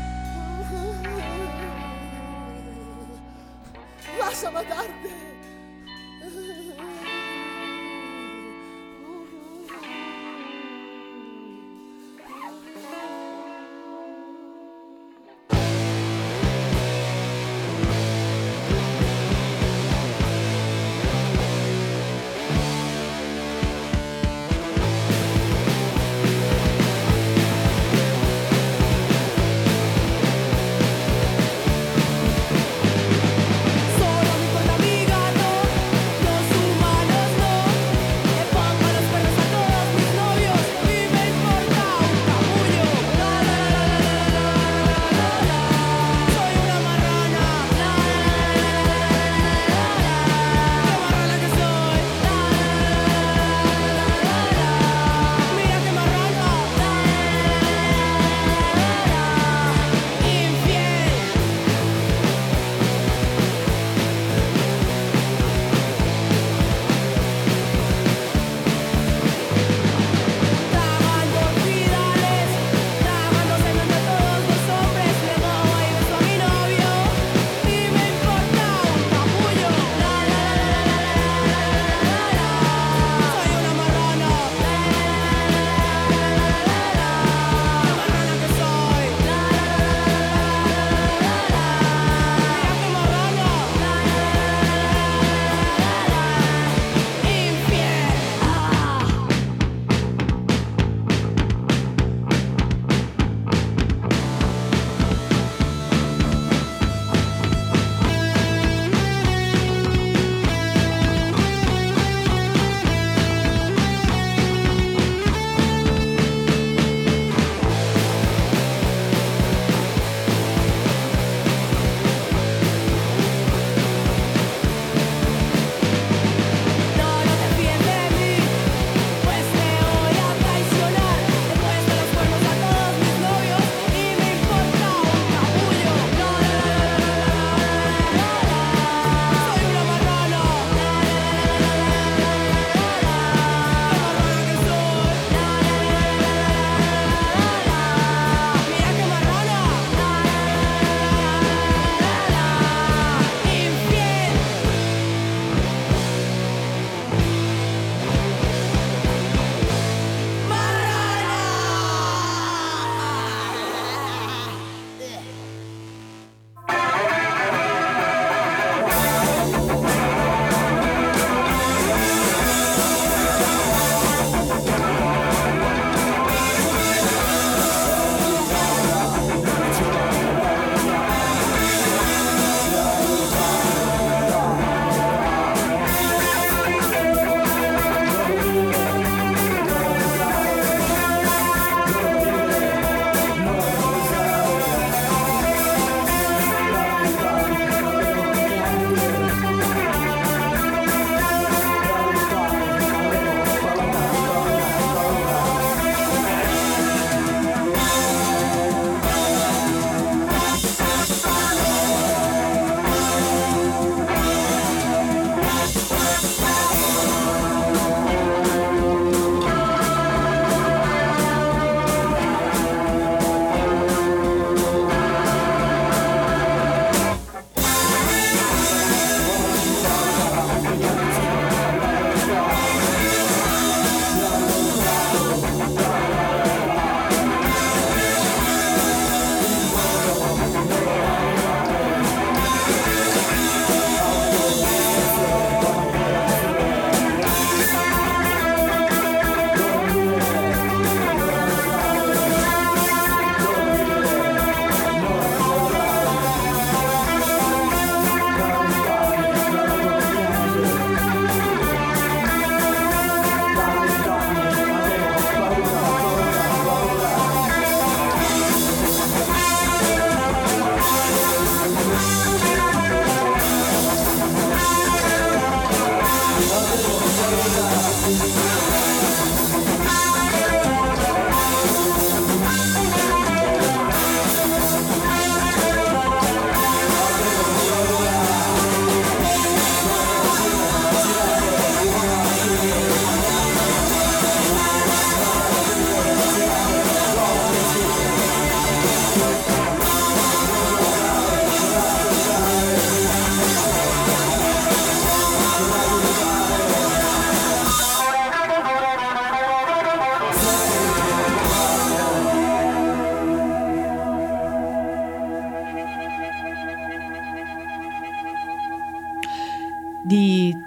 ¡Vas a matarte!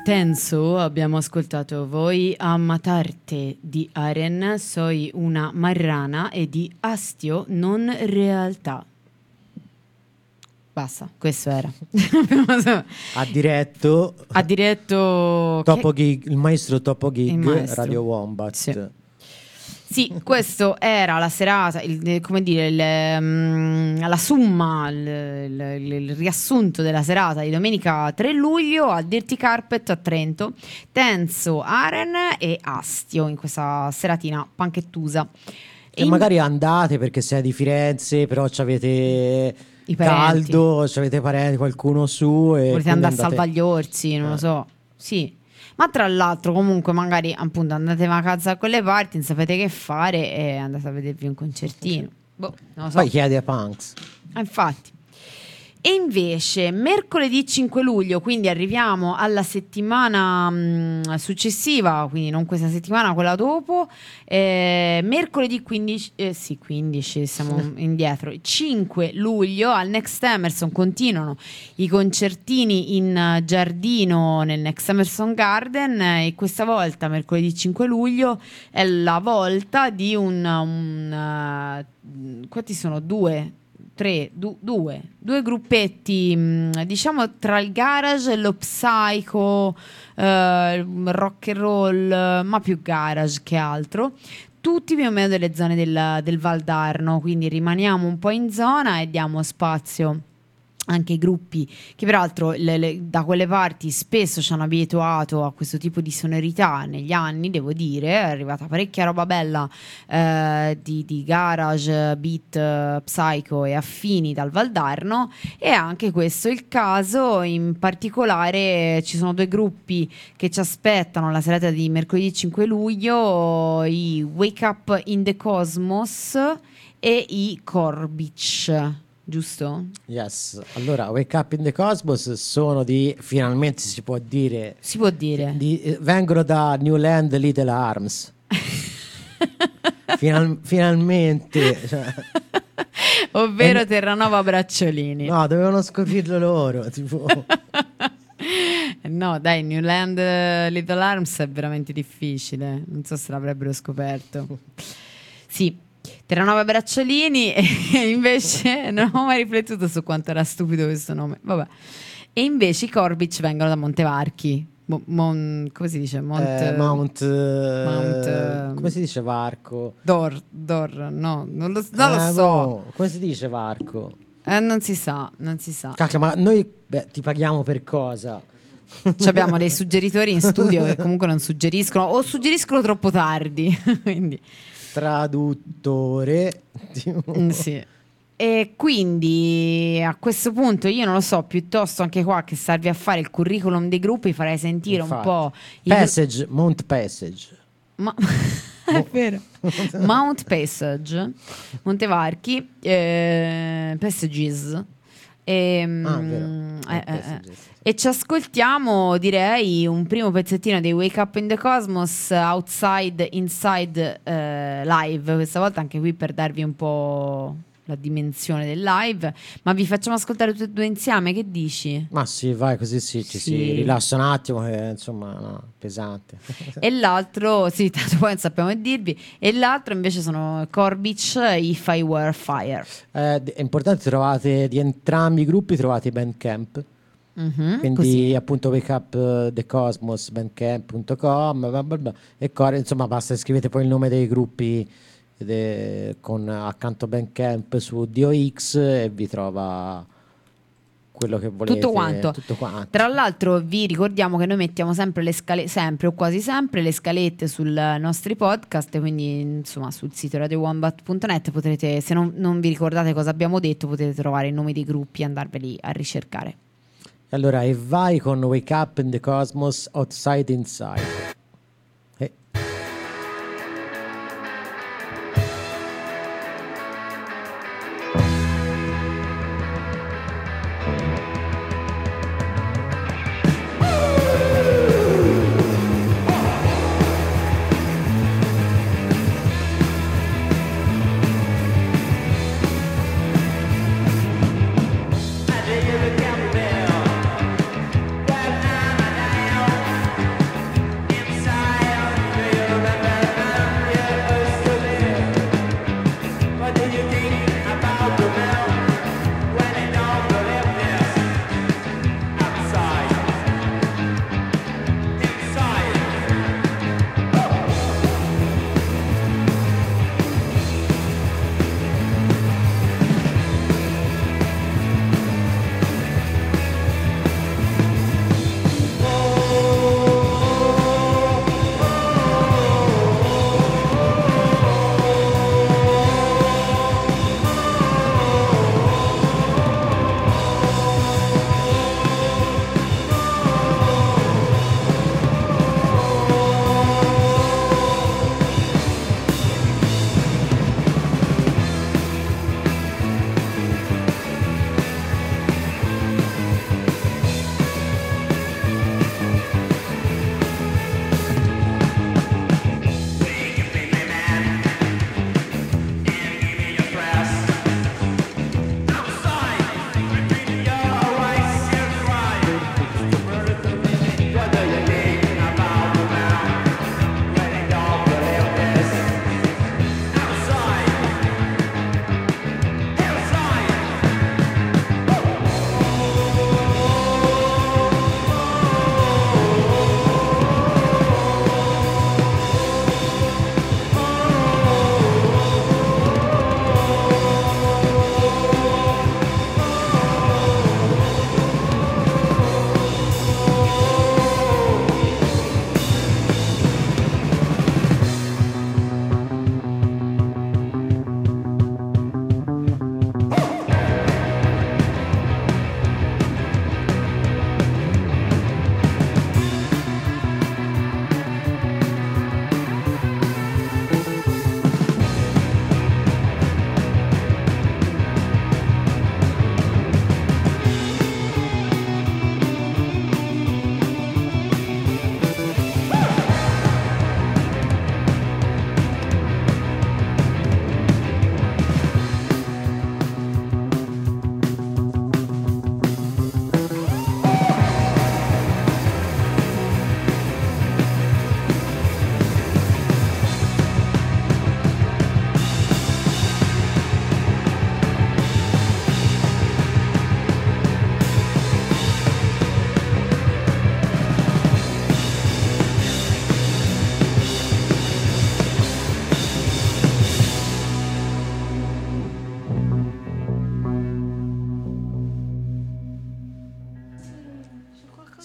Tenso abbiamo ascoltato Voi a matarte di Aren, Soy una marrana e di Astio non realtà. Basta, questo era. Ha diretto Ha diretto Topo che- Gig, il maestro Topo Gig, Il maestro. Radio Wombat. Sì. Sì, questo era la serata, il- come dire, il, mm, la summa, il, il- il riassunto della serata di domenica tre luglio al Dirty Carpet a Trento. Tenso, Aren e Astio in questa seratina panchettusa. E E in- magari andate perché sei di Firenze, però c'avete I parenti. caldo, c'avete parenti, qualcuno su e volete quindi andare a andate- salvare gli orsi, non lo Eh. so. Sì. Ma tra l'altro comunque magari appunto andate in vacanza a quelle parti, non sapete che fare e andate a vedervi un concertino. Boh, non lo so. Poi chiedi a Punks. Ah, infatti. E invece mercoledì cinque luglio, quindi arriviamo alla settimana mh, successiva, quindi non questa settimana, quella dopo, eh, mercoledì quindici, eh, sì, quindici, siamo indietro, cinque luglio al Next Emerson continuano i concertini in eh, giardino nel Next Emerson Garden eh, e questa volta, mercoledì cinque luglio, è la volta di un... un eh, quanti sono? Due? Tre, du- due, due gruppetti, mh, diciamo tra il garage e lo psycho, eh, rock and roll, eh, ma più garage che altro. Tutti più o meno delle zone del, del Valdarno, quindi rimaniamo un po' in zona e diamo spazio anche ai gruppi che peraltro le- le- da quelle parti spesso ci hanno abituato a questo tipo di sonorità negli anni, devo dire, è arrivata parecchia roba bella eh, di, di garage, beat, eh, psycho e affini dal Valdarno, e anche questo è il caso. In particolare ci sono due gruppi che ci aspettano la serata di mercoledì cinque luglio, i Wake Up in the Cosmos e i Corbich, giusto? Yes. Allora, Wake Up in the Cosmos sono di, finalmente si può dire, Si può dire. di- eh, vengono da Newland Little Arms. Final- finalmente. Cioè, Ovvero Eh, Terranova Bracciolini. no, dovevano scoprirlo loro. Tipo, No, dai, Newland eh, Little Arms è veramente difficile. Non so se l'avrebbero scoperto. Sì, Terranova Bracciolini e invece non ho mai riflettuto su quanto era stupido questo nome. Vabbè. E invece i Corbich vengono da Montevarchi. Mo- Mon- come si dice? Mont, eh, Mount, eh, Mount, eh, come si dice Varco? Dor, Dor, no, non lo, non lo Eh, so. boh, come si dice Varco? Eh, non si sa, non si sa. Cacchio, ma noi beh, ti paghiamo per cosa? Ci abbiamo dei suggeritori in studio che comunque non suggeriscono o suggeriscono troppo tardi. Quindi, Traduttore. Tipo. mm, sì. E quindi a questo punto io non lo so, piuttosto anche qua che serve a fare il curriculum dei gruppi, farei sentire Infatti. un po' i gru- Passage, Mount Passage. Ma- è vero. Mount Passage, Montevarchi, eh, Passages. E, Ah, vero. eh, Mount eh, eh. Passage, sì. E ci ascoltiamo, direi, un primo pezzettino dei Wake Up in the Cosmos, Outside, Inside eh, live, questa volta anche qui per darvi un po' la dimensione del live, ma vi facciamo ascoltare tutti e due insieme, che dici? Ma sì, vai così sì, ci Sì. si rilassa un attimo, che insomma, no, pesante. E l'altro, sì, tanto poi non sappiamo che dirvi, e l'altro invece sono Corbich, If I Were Fire. Eh, d- è importante, trovate di entrambi i gruppi, trovate Bandcamp. Mhm, Quindi così. appunto Wake Up eh, the Cosmos, bandcamp punto com, bla bla bla, e core, insomma basta, scrivete poi il nome dei gruppi de- con accanto Bandcamp su D O X e vi trova quello che volete. Tutto quanto. Tutto quanto. Tra l'altro vi ricordiamo che noi mettiamo sempre le scale, sempre o quasi sempre le scalette sui nostri podcast, quindi insomma sul sito radio wombat punto net potrete, se non, non vi ricordate cosa abbiamo detto, potete trovare i nomi dei gruppi e andarveli a ricercare. Allora, e vai con Wake Up in the Cosmos, Outside Inside. Eh. I dig the candle bell. That I'm down.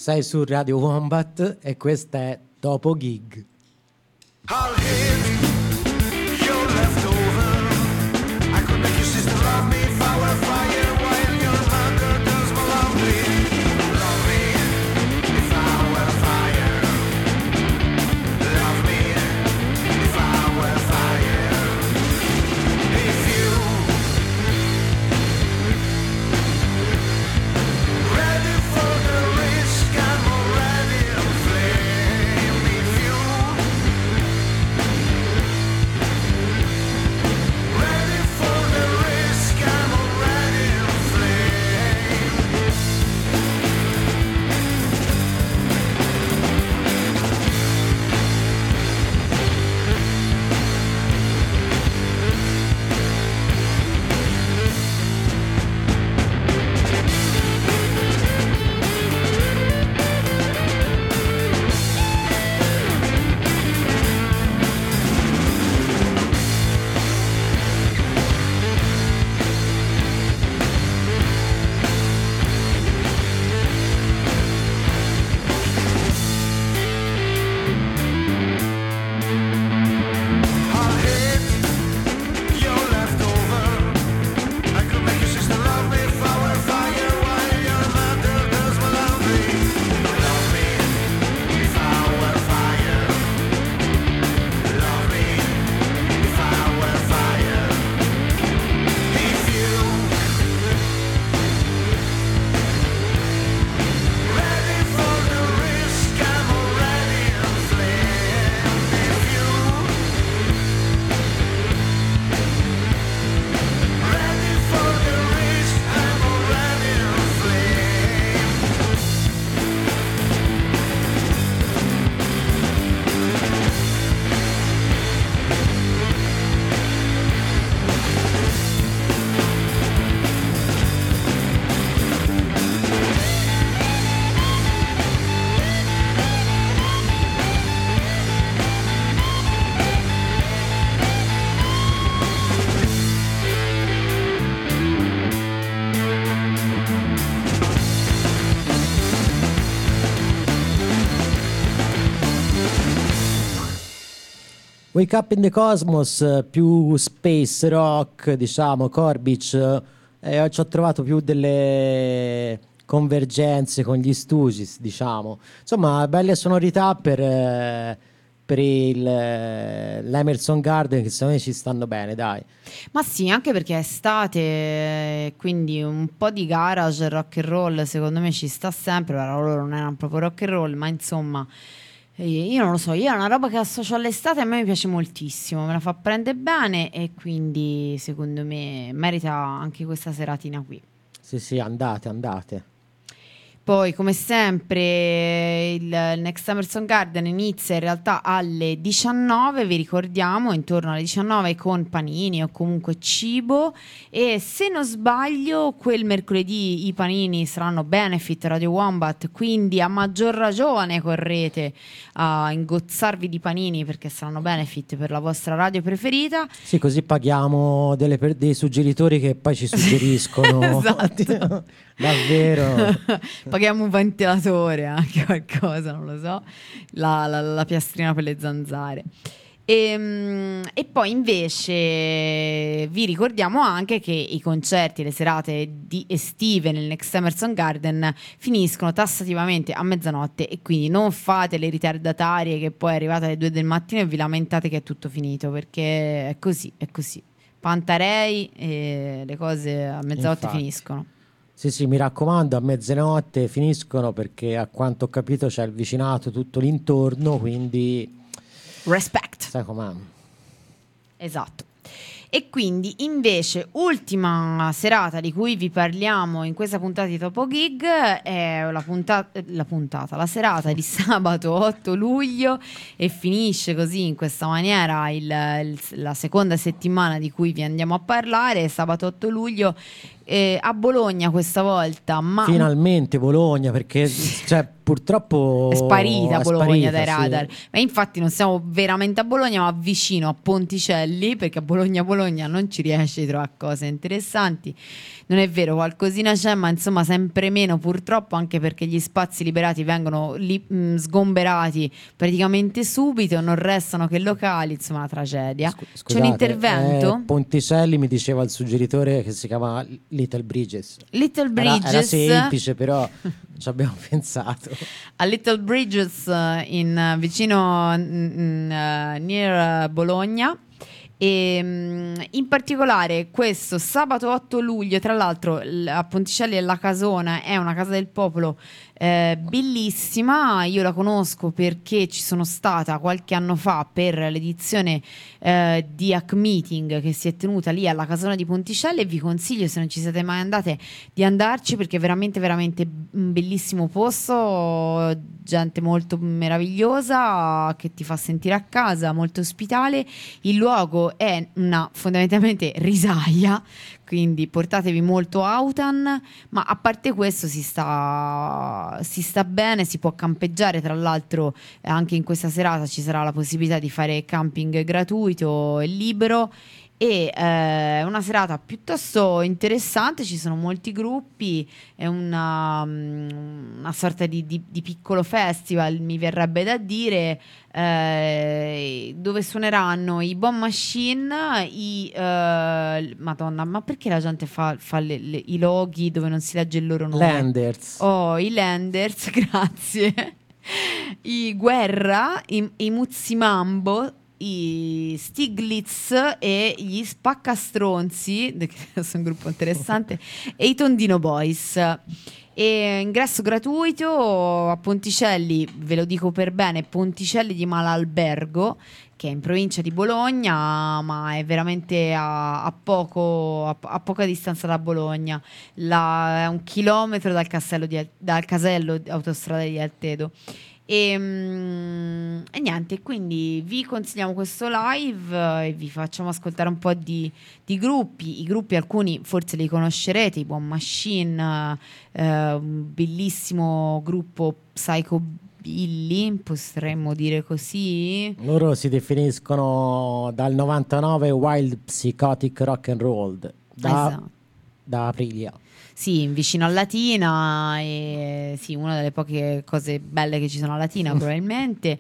sei su Radio Wombat e questa è Topo Gig. I'll hit your leftover. I could make your sister love me if I were fire while your mother does my laundry. Love me if I were fire. Love me if I were fire. If you ready for the risk, I'm already in flame. If you ready for the risk, I'm already in flame. I'll hit your leftover. I could make your sister love me if I were fire while your mother does my laundry. Love me if I were fire. Love me if I were fire. If you ready for the risk, I'm already in flame. If you ready for the risk, I'm already in flame. Wake Up in the Cosmos, eh, più space rock, diciamo, Corbich, eh, ci ho trovato più delle convergenze con gli Stooges, diciamo. Insomma, belle sonorità per, eh, per il, eh, l'Emerson Garden, che secondo me ci stanno bene, dai. Ma sì, anche perché è estate, quindi un po' di garage, rock and roll, secondo me ci sta sempre. Però loro non erano proprio rock and roll, ma insomma, eh, io non lo so, io è una roba che associo all'estate, a me mi piace moltissimo, me la fa prendere bene e quindi secondo me merita anche questa seratina qui. Sì, sì, andate, andate. Poi, come sempre, il Next Emerson Garden inizia in realtà alle diciannove, vi ricordiamo, intorno alle diciannove, con panini o comunque cibo. E se non sbaglio, quel mercoledì i panini saranno benefit Radio Wombat, quindi a maggior ragione correte a ingozzarvi di panini perché saranno benefit per la vostra radio preferita. Sì, così paghiamo delle per- dei suggeritori che poi ci suggeriscono. Esatto. Davvero. Paghiamo un ventilatore, anche qualcosa, non lo so, la, la, la piastrina per le zanzare. E, e poi invece vi ricordiamo anche che i concerti, le serate di estive nel Next Emerson Garden finiscono tassativamente a mezzanotte, e quindi non fate le ritardatarie che poi arrivate alle due del mattino e vi lamentate che è tutto finito, perché è così, è così. Pantarei e le cose a mezzanotte Infatti. finiscono. Sì, sì, mi raccomando, a mezzanotte finiscono, perché a quanto ho capito c'è il vicinato tutto l'intorno, quindi Respect. sai com'è. Esatto. E quindi invece ultima serata di cui vi parliamo in questa puntata di Topo Gig è la, punta- la puntata, la serata di sabato otto luglio, e finisce così in questa maniera il, il- la seconda settimana di cui vi andiamo a parlare. Sabato otto luglio eh, a Bologna questa volta, ma finalmente Bologna, perché cioè, purtroppo è sparita è Bologna sparita, dai sì. radar. Ma infatti non siamo veramente a Bologna, ma vicino a Ponticelli, perché a Bologna Bologna non ci riesce a trovare cose interessanti. Non è vero, qualcosina c'è, ma insomma sempre meno purtroppo, anche perché gli spazi liberati vengono li, mh, sgomberati praticamente subito, non restano che locali, insomma una tragedia. Scu- C'è un intervento? eh, Ponticelli mi diceva il suggeritore che si chiama Little Bridges. Little Bridges. Era, era semplice, però ci abbiamo pensato. A Little Bridges uh, in, uh, vicino mm, uh, near uh, Bologna. E, um, in particolare questo sabato otto luglio, tra l'altro l- a Ponticelli La Casona è una casa del popolo eh, bellissima. Io la conosco perché ci sono stata qualche anno fa per l'edizione eh, di Hack Meeting che si è tenuta lì alla Casona di Ponticelli, e vi consiglio, se non ci siete mai andate, di andarci, perché è veramente veramente un bellissimo posto, gente molto meravigliosa che ti fa sentire a casa, molto ospitale. Il luogo è una fondamentalmente risaia, quindi portatevi molto autan, ma a parte questo si sta, si sta bene, si può campeggiare. Tra l'altro eh, anche in questa serata ci sarà la possibilità di fare camping gratuito e libero, e è eh, una serata piuttosto interessante, ci sono molti gruppi, è una, una sorta di, di, di piccolo festival, mi verrebbe da dire, eh, dove suoneranno i Bomb Machine, i eh, Madonna, ma perché la gente fa, fa le, le, i loghi dove non si legge il loro nome? Landers. Oh, i Landers, grazie. I Guerra, i, i Muzzimambo, i Stiglitz e gli Spaccastronzi, che sono un gruppo interessante, e i Tondino Boys. E ingresso gratuito a Ponticelli, ve lo dico per bene, Ponticelli di Malalbergo, che è in provincia di Bologna, ma è veramente a, a, poco, a, a poca distanza da Bologna. La, è un chilometro dal, castello di, dal casello autostrada di Altedo. E, mm, e niente, quindi vi consigliamo questo live eh, e vi facciamo ascoltare un po' di, di gruppi. I gruppi, alcuni forse li conoscerete, i Bomb Machine, eh, un bellissimo gruppo psychobilly, potremmo dire così. Loro si definiscono dal novantanove Wild Psychotic Rock and Roll, da, Esatto. da Aprilia. Sì, vicino a Latina, e sì, una delle poche cose belle che ci sono a Latina probabilmente.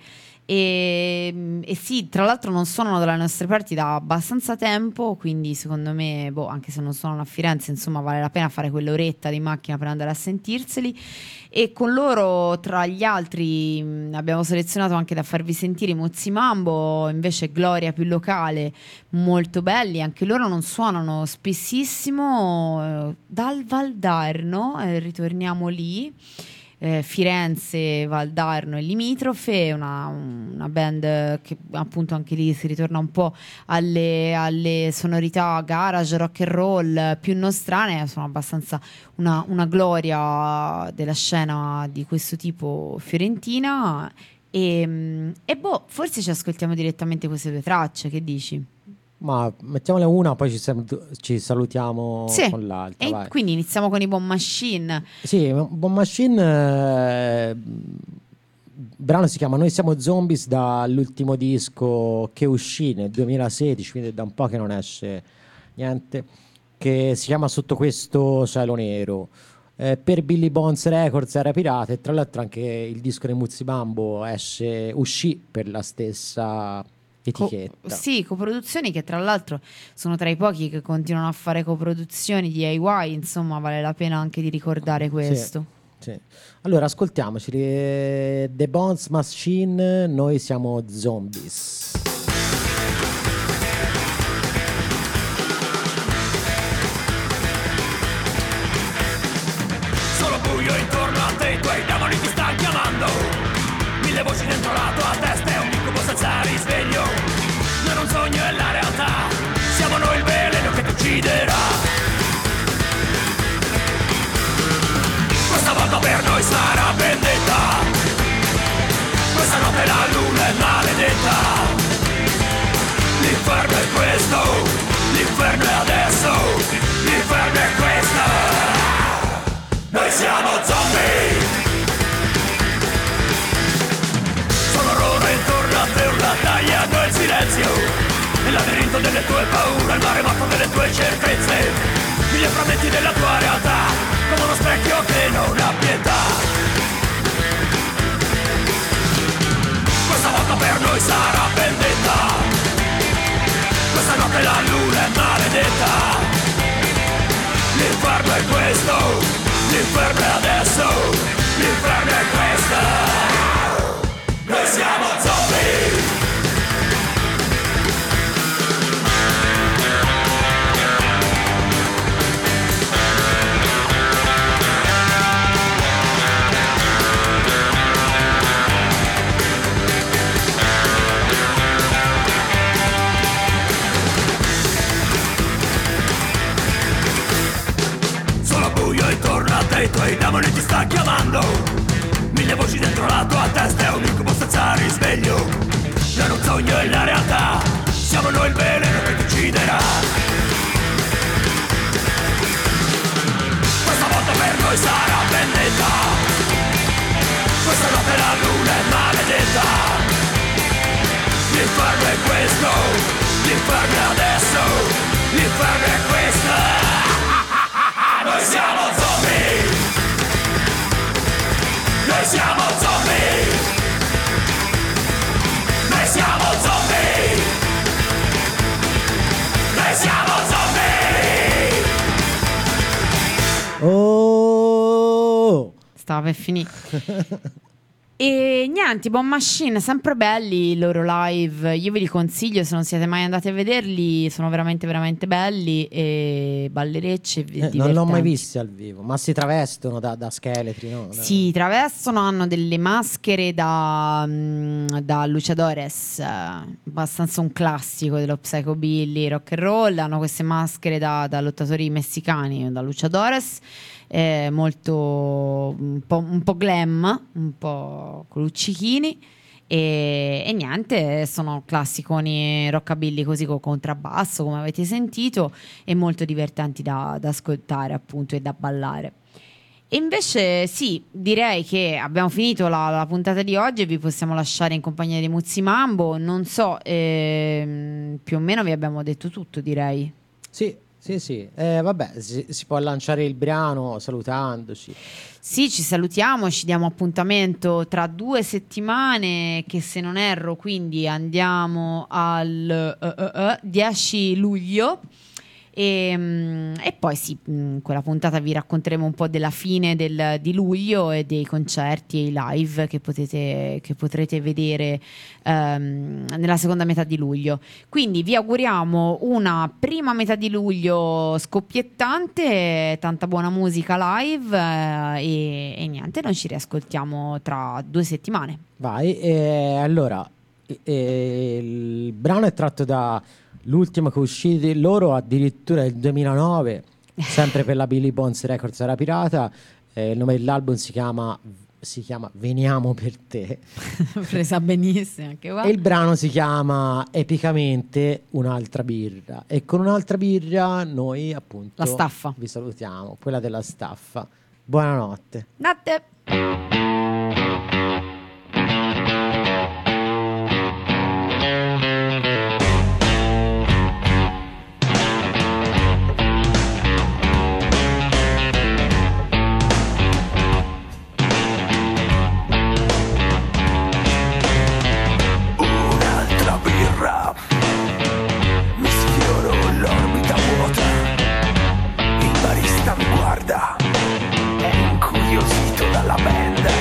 E, e sì, tra l'altro non suonano dalle nostre parti da abbastanza tempo, quindi secondo me, boh, anche se non suonano a Firenze, insomma vale la pena fare quell'oretta di macchina per andare a sentirseli. E con loro, tra gli altri, mh, abbiamo selezionato anche da farvi sentire i Muzzimambo, invece Gloria più locale, molto belli. Anche loro non suonano spessissimo, eh, dal Valdarno, eh, ritorniamo lì. Eh, Firenze, Valdarno e limitrofe, una, una band che appunto anche lì si ritorna un po' alle, alle sonorità garage, rock and roll più nostrane. Sono abbastanza una, una gloria della scena di questo tipo fiorentina, e, e boh, forse ci ascoltiamo direttamente queste due tracce, che dici? Ma mettiamole una, poi ci, sem- ci salutiamo Sì. con l'altra. E vai. quindi iniziamo con i Bomb Machine. Sì, Bomb Machine, eh, il brano si chiama Noi siamo zombies, dall'ultimo disco che uscì nel duemilasedici, quindi da un po' che non esce niente, che si chiama Sotto questo cielo nero. Eh, per Billy Bones Records era pirata, e tra l'altro anche il disco dei Muzzimambo esce, uscì per la stessa etichetta. Co- sì, coproduzioni che tra l'altro sono tra i pochi che continuano a fare coproduzioni di A Y, insomma vale la pena anche di ricordare questo. Sì, sì. Allora ascoltiamoci eh, The Bones Machine, Noi siamo zombies. Solo buio intorno a te, i tuoi demoni ti stanno chiamando. Mille voci dentro la tua testa, è un incubo senza risveglio. Non è un sogno, è la realtà. Siamo noi il veleno che ti ucciderà. Questa volta per noi sarà vendetta. Questa notte la luna è maledetta. L'inferno è questo, l'inferno è adesso. L'inferno è questo. siamo zombie. Sono loro intorno a te, urla tagliando il silenzio. Il labirinto delle tue paure, il maremoto delle tue certezze. Mille frammenti della tua realtà, come uno specchio che non ha pietà. Questa volta per noi sarà vendetta. Questa notte la luna è maledetta. L'inferno è questo, l'inferno è adesso, l'inferno è questo. Noi siamo zombie. Intorno a te i tuoi demoni ti sta chiamando. Mille voci dentro la tua testa, è un incubo senza risveglio. Non è un sogno, è la realtà. Siamo noi il veleno che ti ucciderà. Questa volta per noi sarà vendetta. Questa notte la luna è maledetta. L'inferno è questo, l'inferno è adesso, l'inferno è questo. Noi siamo zombie. Noi siamo zombie. Noi siamo zombie. Noi siamo zombie. Oh! Stava per finire. E niente, Bomb Machine, sempre belli i loro live. Io ve li consiglio se non siete mai andati a vederli. Sono veramente veramente belli e ballerecci e eh, non l'ho mai visti al vivo, ma si travestono da, da scheletri, no? Si travestono, hanno delle maschere da, da luchadores, abbastanza un classico dello psychobilly rock and roll. Hanno queste maschere da, da lottatori messicani, da luchadores. Eh, molto un po', un po' glam, un po' con luccichini e, e niente, sono classiconi rockabilly così con contrabbasso come avete sentito e molto divertenti da, da ascoltare appunto e da ballare. E invece sì, direi che abbiamo finito la, la puntata di oggi e vi possiamo lasciare in compagnia di Muzzi Mambo. Non so, ehm, più o meno vi abbiamo detto tutto, direi. Sì. Sì, sì, eh, vabbè, si, si può lanciare il brano salutandoci. Sì, ci salutiamo, ci diamo appuntamento tra due settimane, che se non erro, quindi andiamo al uh, uh, uh, dieci luglio. E, e poi sì, in quella puntata vi racconteremo un po' della fine del, di luglio e dei concerti e i live che potete che potrete vedere um, nella seconda metà di luglio. Quindi vi auguriamo una prima metà di luglio scoppiettante, tanta buona musica live eh, e, e niente, noi ci riascoltiamo tra due settimane. Vai, e allora e, il brano è tratto da l'ultima che è uscita loro addirittura nel duemilanove, sempre per la Billy Bones Records era pirata. Eh, il nome dell'album si chiama si chiama Veniamo per te. Presa benissimo anche qua. E il brano si chiama epicamente Un'altra birra. E con un'altra birra noi appunto la staffa vi salutiamo, quella della staffa. Buonanotte. Notte. È incuriosito dalla band.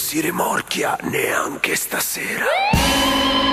si rimorchia neanche stasera.